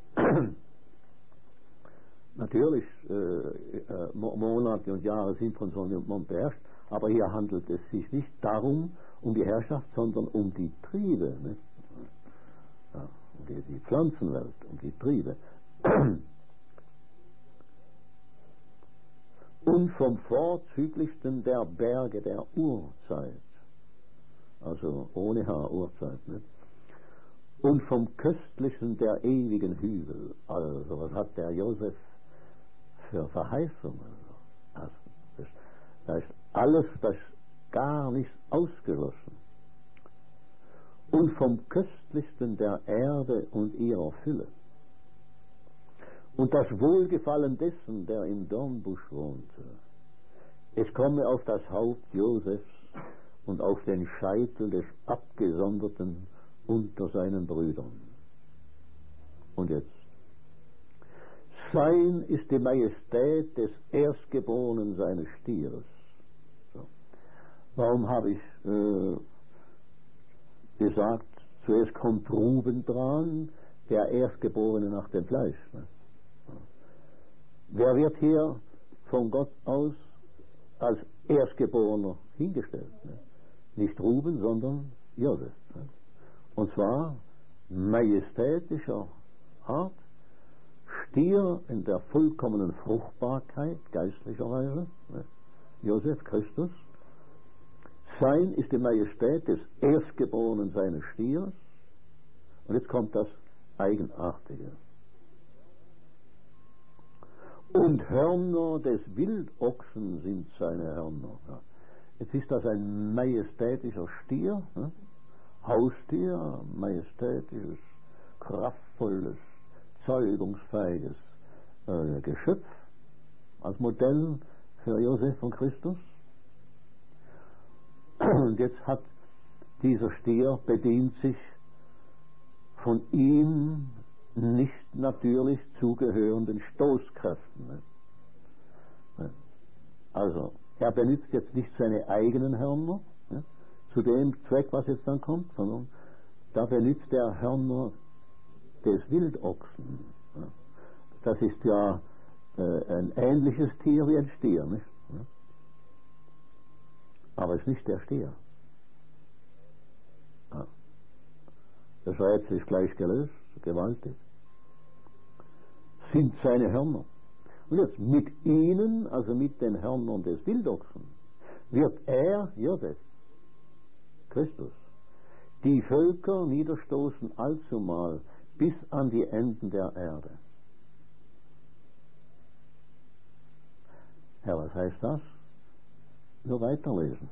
Speaker 2: Natürlich, Monate und Jahre sind von Sonne und Mond beherrscht, aber hier handelt es sich nicht darum, um die Herrschaft, sondern um die Triebe, nicht? Ja, um die Pflanzenwelt, um die Triebe. Und vom vorzüglichsten der Berge der Urzeit, also ohne H, Urzeit, nicht? Und vom köstlichsten der ewigen Hügel, also was hat der Josef für Verheißungen? Also, da ist alles, das ist gar nichts ausgeschlossen. Und vom köstlichsten der Erde und ihrer Fülle. Und das Wohlgefallen dessen, der im Dornbusch wohnte. Es komme auf das Haupt Josefs und auf den Scheitel des Abgesonderten unter seinen Brüdern. Und jetzt. Sein ist die Majestät des Erstgeborenen seines Stieres. So. Warum habe ich gesagt, zuerst kommt Ruben dran, der Erstgeborene nach dem Fleisch. Ne? Wer wird hier von Gott aus als Erstgeborener hingestellt? Ne? Nicht Ruben, sondern Josef. Ne? Und zwar majestätischer Art, Stier in der vollkommenen Fruchtbarkeit, geistlicherweise, ne? Josef Christus. Sein ist die Majestät des Erstgeborenen seines Stieres. Und jetzt kommt das Eigenartige. Und Hörner des Wildochsen sind seine Hörner. Ja. Jetzt ist das ein majestätischer Stier, ne? Haustier, majestätisches, kraftvolles, zeugungsfähiges Geschöpf als Modell für Josef und Christus. Und jetzt hat dieser Stier bedient sich von ihm nicht natürlich zugehörenden Stoßkräften. Ne? Also, er benutzt jetzt nicht seine eigenen Hörner, ne, zu dem Zweck, was jetzt dann kommt, sondern da benutzt er Hörner des Wildochsen. Ne? Das ist ja ein ähnliches Tier wie ein Stier, nicht? Ne? Aber es ist nicht der Stier. Ja. Das Rätsel ist gleich gelöst, gewaltig. Sind seine Hörner. Und jetzt mit ihnen, also mit den Hörnern des Wildochsen, wird er, Josef, Christus, die Völker niederstoßen allzumal bis an die Enden der Erde. Ja, was heißt das? Nur weiterlesen.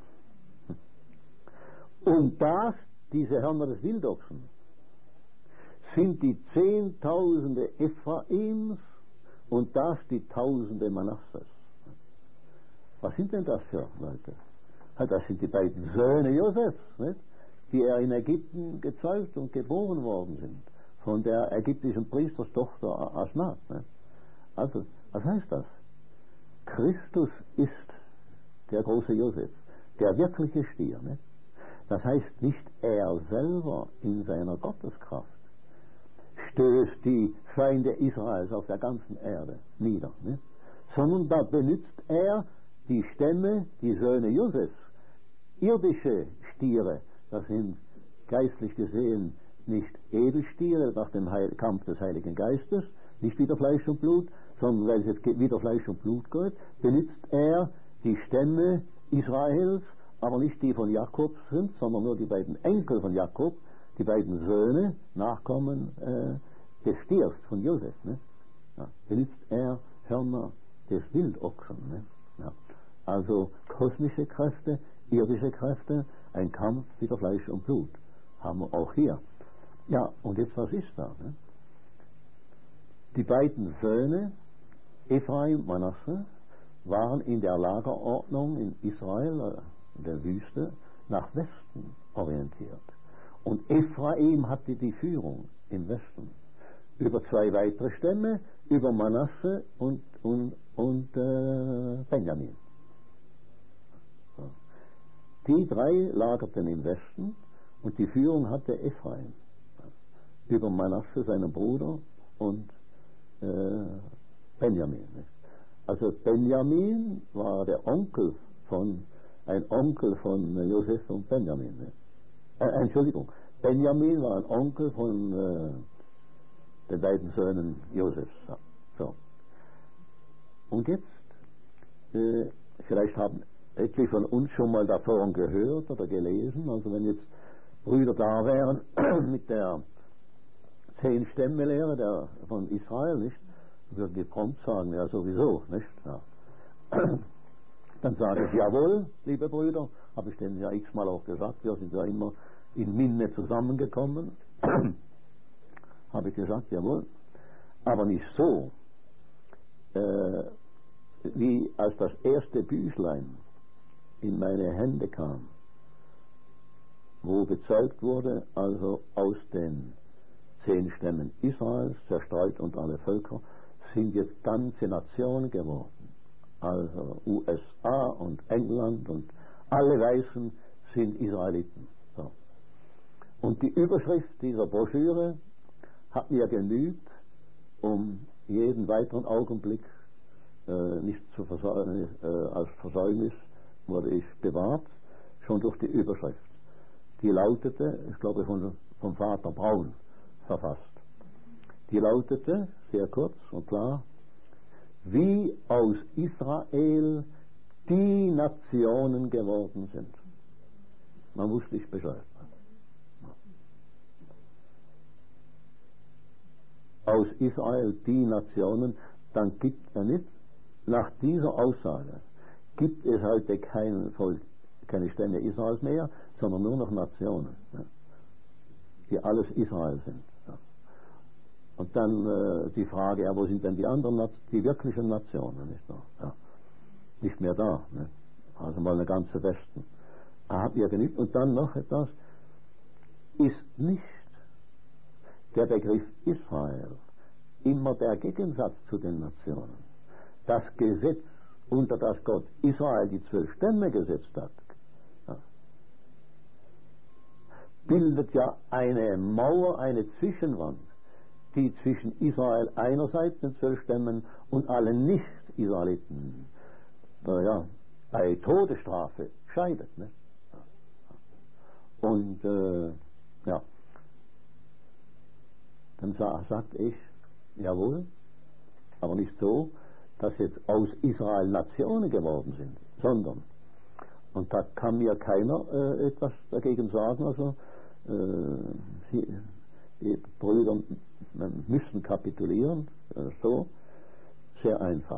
Speaker 2: Und das, diese Hörner des Wildochsen, sind die Zehntausende Ephraims und das die Tausende Manasses. Was sind denn das für Leute? Das sind die beiden Söhne Josefs, nicht? Die in Ägypten gezeugt und geboren worden sind, von der ägyptischen Priesterstochter Asnath. Nicht? Also, was heißt das? Christus ist der große Josef, der wirkliche Stier. Nicht? Das heißt, nicht er selber in seiner Gotteskraft stößt die Feinde Israels auf der ganzen Erde nieder, nicht? Sondern da benutzt er die Stämme, die Söhne Josefs, irdische Stiere, das sind geistlich gesehen nicht Edelstiere nach dem Kampf des Heiligen Geistes, nicht wieder Fleisch und Blut, sondern weil es wieder Fleisch und Blut geht, benutzt er die Stämme Israels, aber nicht die von Jakob sind, sondern nur die beiden Enkel von Jakob, die beiden Söhne, Nachkommen des Stiers von Josef. Ne? Ja, benutzt er Hörner des Wildochsen. Ne? Ja, also kosmische Kräfte, irdische Kräfte, ein Kampf wieder Fleisch und Blut. Haben wir auch hier. Ja, und jetzt was ist da? Ne? Die beiden Söhne, Ephraim und Manasse, waren in der Lagerordnung in Israel, in der Wüste, nach Westen orientiert. Und Ephraim hatte die Führung im Westen. Über zwei weitere Stämme, über Manasse und Benjamin. So. Die drei lagerten im Westen und die Führung hatte Ephraim. Über Manasse, seinen Bruder, und Benjamin. Also Benjamin war der Onkel von Josef und Benjamin. Entschuldigung, Benjamin war ein Onkel von den beiden Söhnen Josefs. So. Und jetzt, vielleicht haben etliche von uns schon mal davon gehört oder gelesen, also wenn jetzt Brüder da wären mit der 10-Stämme-Lehre von Israel, nicht, würden die prompt sagen, ja sowieso, nicht? Ja. Dann sage ich, jawohl, liebe Brüder, habe ich denen ja x-mal auch gesagt, wir sind ja immer in Minne zusammengekommen, habe ich gesagt, jawohl, aber nicht so, wie als das erste Büchlein in meine Hände kam, wo bezeugt wurde, also aus den 10 Stämmen Israels, zerstreut und alle Völker, sind jetzt ganze Nationen geworden. Also USA und England und alle Weißen sind Israeliten. So. Und die Überschrift dieser Broschüre hat mir genügt, um jeden weiteren Augenblick nicht zu als Versäumnis wurde ich bewahrt, schon durch die Überschrift. Die lautete, ich glaube vom Vater Braun verfasst, die lautete, sehr kurz und klar, wie aus Israel die Nationen geworden sind. Man wusste nicht Bescheid. Aus Israel die Nationen, dann gibt er nicht, nach dieser Aussage, gibt es heute kein Volk, keine Stämme Israels mehr, sondern nur noch Nationen, die alles Israel sind. Und dann die Frage, ja, wo sind denn die anderen, die wirklichen Nationen, nicht mehr, nicht mehr da, ne? Also mal eine ganze Westen. Hat ihr genügt. Und dann noch etwas, ist nicht der Begriff Israel immer der Gegensatz zu den Nationen. Das Gesetz, unter das Gott Israel die 12 Stämme gesetzt hat, bildet ja eine Mauer, eine Zwischenwand, die zwischen Israel einerseits, den 12 Stämmen, und allen Nicht-Israeliten bei Todesstrafe scheidet. Ne? Und dann sagt ich, jawohl, aber nicht so, dass jetzt aus Israel Nationen geworden sind, sondern, und da kann mir keiner etwas dagegen sagen, also die Brüder müssen kapitulieren, so, sehr einfach.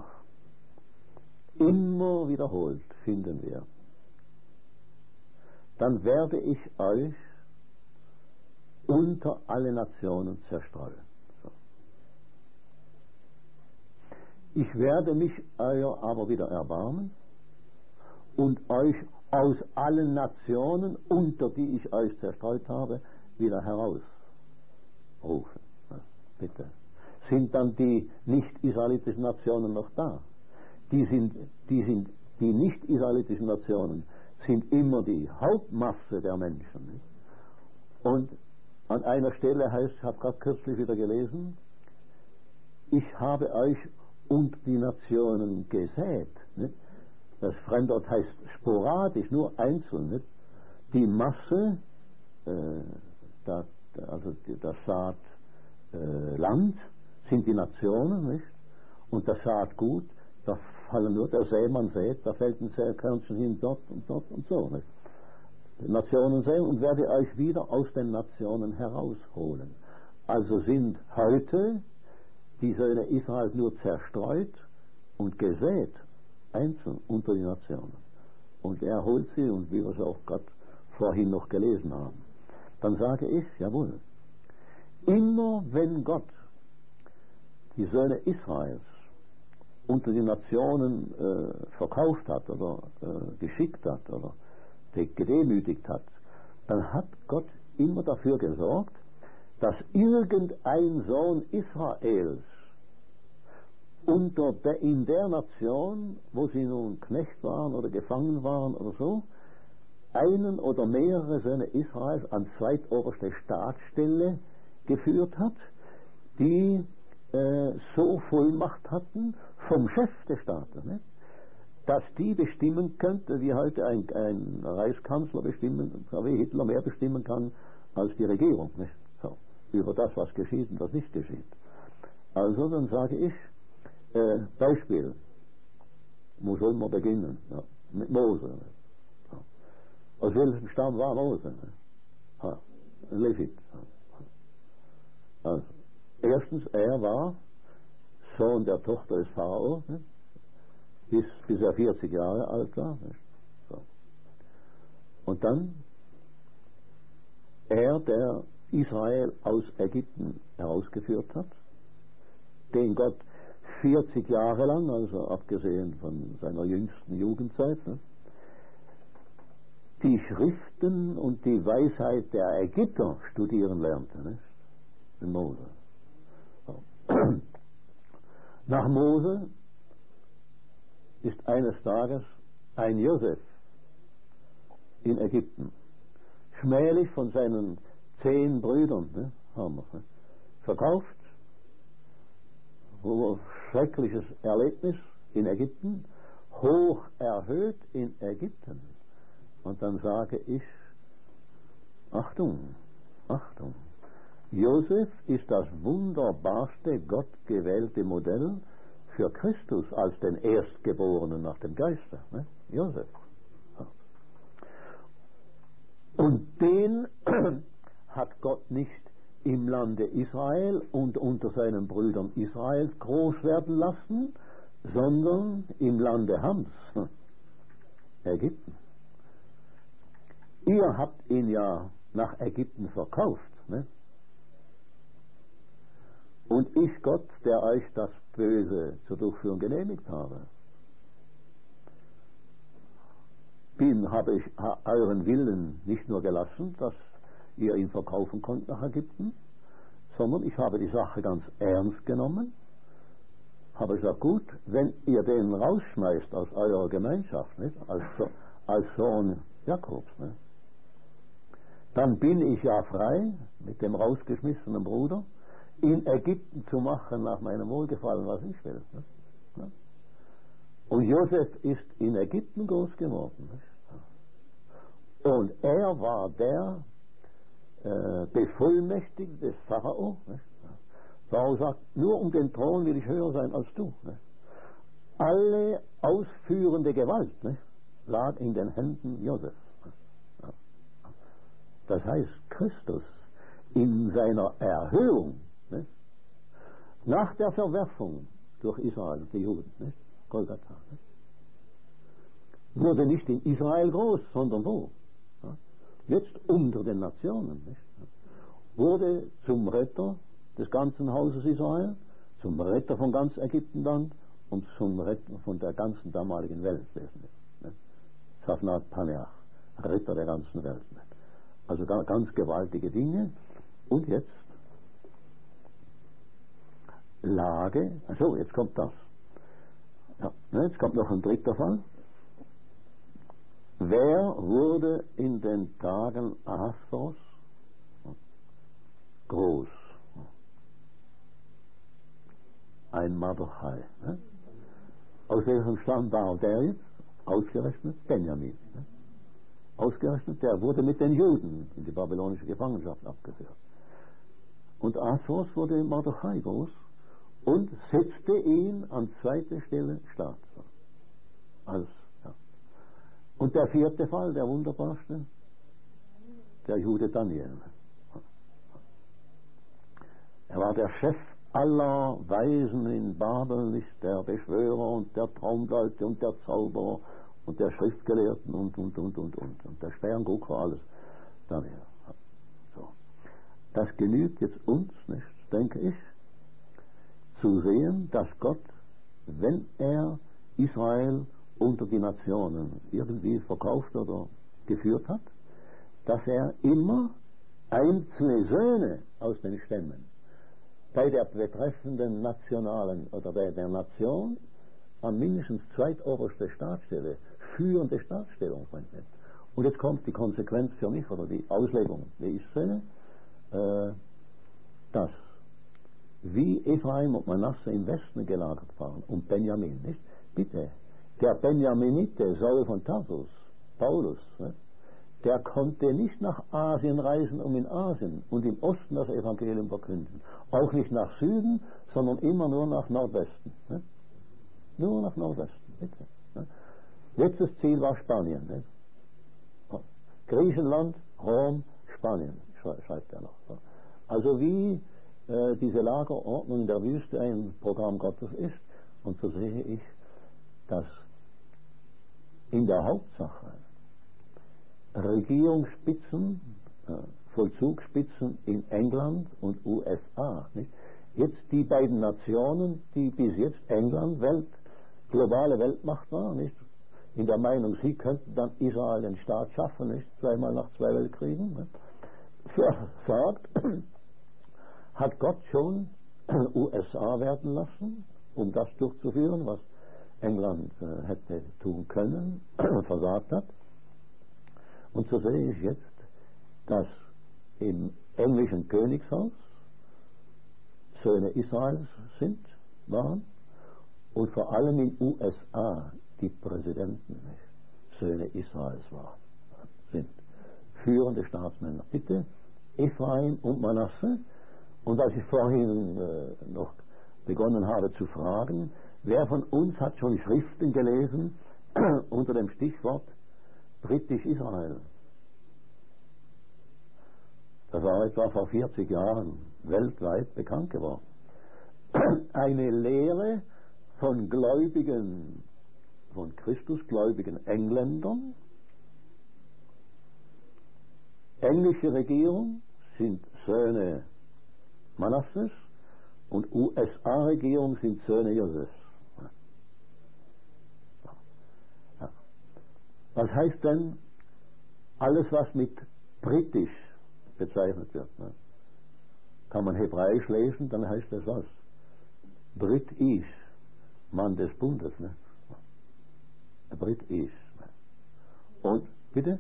Speaker 2: Immer wiederholt finden wir. Dann werde ich euch unter alle Nationen zerstreuen. So. Ich werde mich euer aber wieder erbarmen und euch aus allen Nationen, unter die ich euch zerstreut habe, wieder herausrufen. Ja, bitte. Sind dann die nicht-israelitischen Nationen noch da? Die nicht-israelitischen Nationen sind immer die Hauptmasse der Menschen. Nicht? Und an einer Stelle heißt, ich habe gerade kürzlich wieder gelesen, ich habe euch unter die Nationen gesät. Nicht? Das Fremdwort heißt sporadisch, nur einzeln. Nicht? Die Masse, also das Saatland, sind die Nationen, nicht? Und das Saatgut, da fallen nur, der Sämann sät, da fällt ein Körnchen hin, dort und so. Nicht? Die Nationen sehen und werde euch wieder aus den Nationen herausholen. Also sind heute die Söhne Israels nur zerstreut und gesät, einzeln unter die Nationen. Und er holt sie, und wie wir es auch gerade vorhin noch gelesen haben. Dann sage ich, jawohl, immer wenn Gott die Söhne Israels unter die Nationen verkauft hat oder geschickt hat oder gedemütigt hat, dann hat Gott immer dafür gesorgt, dass irgendein Sohn Israels in der Nation, wo sie nun Knecht waren oder gefangen waren oder so, einen oder mehrere Söhne Israels an zweitoberste Staatsstelle geführt hat, die so Vollmacht hatten vom Chef des Staates, ne? Dass die bestimmen könnte, wie heute ein Reichskanzler bestimmen, wie Hitler mehr bestimmen kann als die Regierung, nicht? So, über das, was geschieht und was nicht geschieht. Also dann sage ich, Beispiel, wo soll man beginnen? Ja, mit Mose. Ja. Aus welchem Stamm war Mose? Ja, Levit. Ja. Also, erstens, er war Sohn der Tochter des Pharao, ne? bis er 40 Jahre alt war. Ne? So. Und dann, er, der Israel aus Ägypten herausgeführt hat, den Gott 40 Jahre lang, also abgesehen von seiner jüngsten Jugendzeit, ne, die Schriften und die Weisheit der Ägypter studieren lernte, ne, in Mose. So. Nach Mose ist eines Tages ein Josef in Ägypten, schmählich von seinen 10 Brüdern, ne, haben wir, verkauft, schreckliches Erlebnis in Ägypten, hoch erhöht in Ägypten. Und dann sage ich, Achtung, Achtung, Josef ist das wunderbarste gottgewählte Modell für Christus als den Erstgeborenen nach dem Geiste. Ne? Josef. Und den hat Gott nicht im Lande Israel und unter seinen Brüdern Israels groß werden lassen, sondern im Lande Hams, Ägypten. Ihr habt ihn ja nach Ägypten verkauft, ne? Und ich, Gott, der euch das Böse zur Durchführung genehmigt habe, habe ich euren Willen nicht nur gelassen, dass ihr ihn verkaufen könnt nach Ägypten, sondern ich habe die Sache ganz ernst genommen, habe gesagt, gut, wenn ihr den rausschmeißt aus eurer Gemeinschaft, nicht, als Sohn Jakobs, ne, dann bin ich ja frei, mit dem rausgeschmissenen Bruder, in Ägypten zu machen nach meinem Wohlgefallen, was ich will. Ne? Und Josef ist in Ägypten groß geworden. Ne? Und er war der Bevollmächtigte des Pharao. Ne? Pharao sagt, nur um den Thron will ich höher sein als du. Ne? Alle ausführende Gewalt, ne, lag in den Händen Josef. Das heißt, Christus in seiner Erhöhung, nicht? Nach der Verwerfung durch Israel, die Juden, nicht? Golgatha, nicht? Wurde nicht in Israel groß, sondern wo? Ja? Jetzt unter den Nationen, nicht? Wurde zum Retter des ganzen Hauses Israel, zum Retter von ganz Ägyptenland und zum Retter von der ganzen damaligen Welt wesentlich. Safnat Paneach, Retter der ganzen Welt. Nicht? Also ganz gewaltige Dinge. Und jetzt Lage, also jetzt kommt das. Ja, jetzt kommt noch ein dritter Fall. Wer wurde in den Tagen Ahasveros groß? Ein Mardochai. Ne? Aus welchem Stamm war der jetzt? Ausgerechnet Benjamin. Ne? Ausgerechnet, der wurde mit den Juden in die babylonische Gefangenschaft abgeführt. Und Ahasveros wurde Mardochai groß und setzte ihn an zweite Stelle Staat. Als, ja. Und der vierte Fall, der wunderbarste, der Jude Daniel. Er war der Chef aller Weisen in Babel, nicht der Beschwörer und der Traumleute und der Zauberer und der Schriftgelehrten und der Sperrengucker, alles. Daniel. So. Das genügt jetzt uns nicht, denke ich, zu sehen, dass Gott, wenn er Israel unter die Nationen irgendwie verkauft oder geführt hat, dass er immer einzelne Söhne aus den Stämmen bei der betreffenden nationalen oder bei der Nation an mindestens zweitoberste Staatsstelle, führende Staatsstellung bringt. Und jetzt kommt die Konsequenz für mich oder die Auslegung, wie ich sehe, dass wie Ephraim und Manasse im Westen gelagert waren und Benjamin, nicht? Bitte, der Benjaminite, Saul von Tarsus, Paulus, nicht? Der konnte nicht nach Asien reisen, um in Asien und im Osten das Evangelium verkünden. Auch nicht nach Süden, sondern immer nur nach Nordwesten. Ne? Nur nach Nordwesten, bitte. Ne? Letztes Ziel war Spanien. Ne? Griechenland, Rom, Spanien, schreibt er noch. Also wie diese Lagerordnung in der Wüste ein Programm Gottes ist. Und so sehe ich, dass in der Hauptsache Regierungsspitzen, Vollzugsspitzen in England und USA, nicht? Jetzt die beiden Nationen, die bis jetzt England globale Weltmacht war, nicht? In der Meinung, sie könnten dann Israel den Staat schaffen, nicht? Zweimal nach 2 Weltkriegen, nicht? Versagt, hat Gott schon USA werden lassen, um das durchzuführen, was England hätte tun können, versagt hat. Und so sehe ich jetzt, dass im englischen Königshaus Söhne Israels waren und vor allem in USA die Präsidenten Söhne Israels sind. Führende Staatsmänner. Bitte, Ephraim und Manasse. Und als ich vorhin noch begonnen habe zu fragen, wer von uns hat schon Schriften gelesen unter dem Stichwort Britisch Israel? Das war etwa vor 40 Jahren weltweit bekannt geworden. Eine Lehre von Gläubigen, von Christusgläubigen Engländern. Englische Regierung sind Söhne Manasses und USA-Regierung sind Söhne Josefs. Was heißt denn alles, was mit britisch bezeichnet wird? Ne? Kann man Hebräisch lesen, dann heißt das was? Brit-Ish, Mann des Bundes. Ne? Brit-Ish. Ne? Und, bitte?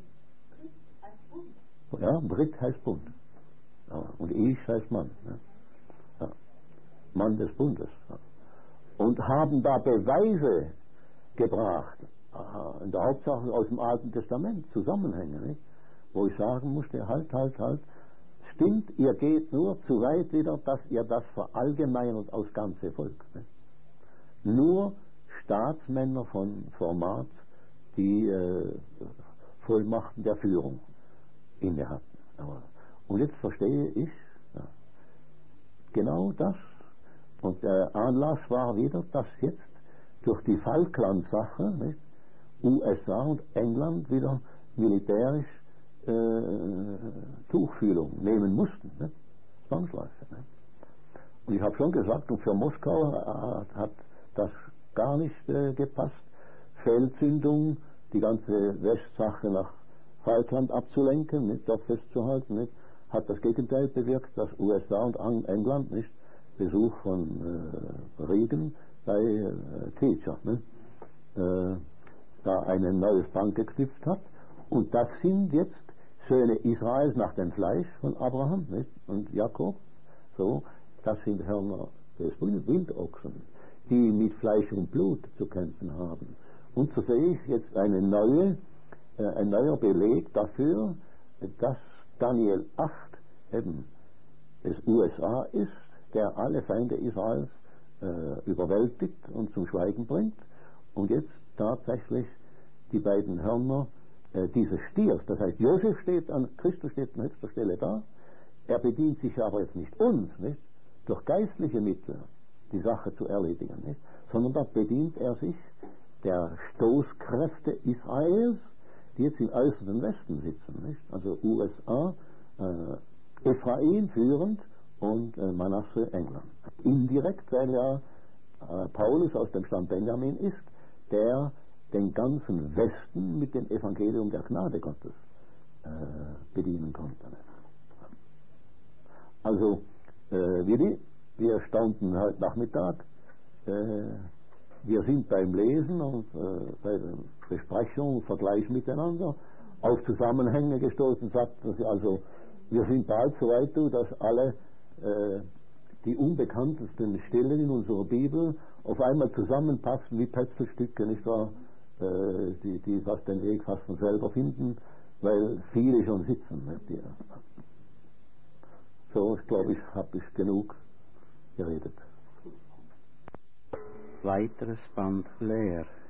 Speaker 2: Ja, Brit heißt Bund. Ja, und Ish heißt Mann. Ne? Ja. Mann des Bundes. Ja. Und haben da Beweise gebracht, in der Hauptsache aus dem Alten Testament, Zusammenhänge, nicht? Wo ich sagen musste, halt, stimmt, ihr geht nur zu weit wieder, dass ihr das verallgemeinert aufs ganze Volk. Nicht? Nur Staatsmänner von Format, die Vollmachten der Führung inne hatten. Und jetzt verstehe ich genau das. Und der Anlass war wieder, dass jetzt durch die Falkland-Sache USA und England wieder militärisch Tuchfühlung nehmen mussten. Zwangsweise. Und ich habe schon gesagt, und für Moskau hat das gar nicht gepasst. Fehlzündung, die ganze Westsache nach Falkland abzulenken, nicht dort festzuhalten, nicht, hat das Gegenteil bewirkt, dass USA und England nicht Besuch von Reagan bei Thatcher da eine neue Bank geknüpft hat. Und das sind jetzt Söhne Israels nach dem Fleisch von Abraham nicht? Und Jakob. So, das sind Hörner des Wildochsen, die mit Fleisch und Blut zu kämpfen haben. Und so sehe ich jetzt ein neuer Beleg dafür, dass Daniel 8 eben es USA ist, der alle Feinde Israels überwältigt und zum Schweigen bringt. Und jetzt tatsächlich die beiden Hörner dieses Stiers, das heißt, Christus steht an höchster Stelle da, er bedient sich aber jetzt nicht uns, nicht, durch geistliche Mittel die Sache zu erledigen, nicht, sondern da bedient er sich der Stoßkräfte Israels, die jetzt im äußeren Westen sitzen, nicht, also USA, Ephraim führend und Manasse England. Indirekt, weil ja Paulus aus dem Stamm Benjamin ist, der den ganzen Westen mit dem Evangelium der Gnade Gottes bedienen konnte. Also, wir staunten heute Nachmittag, wir sind beim Lesen und bei der Besprechung, Vergleich miteinander, auf Zusammenhänge gestoßen, sagten sie also, wir sind bald so weit, dass alle die unbekanntesten Stellen in unserer Bibel auf einmal zusammenpassen wie Pötzelstücke, nicht wahr? Die fast den Weg fast von selber finden, weil viele schon sitzen. Nicht? So, ich glaube, habe ich genug geredet.
Speaker 1: Weiteres Band leer.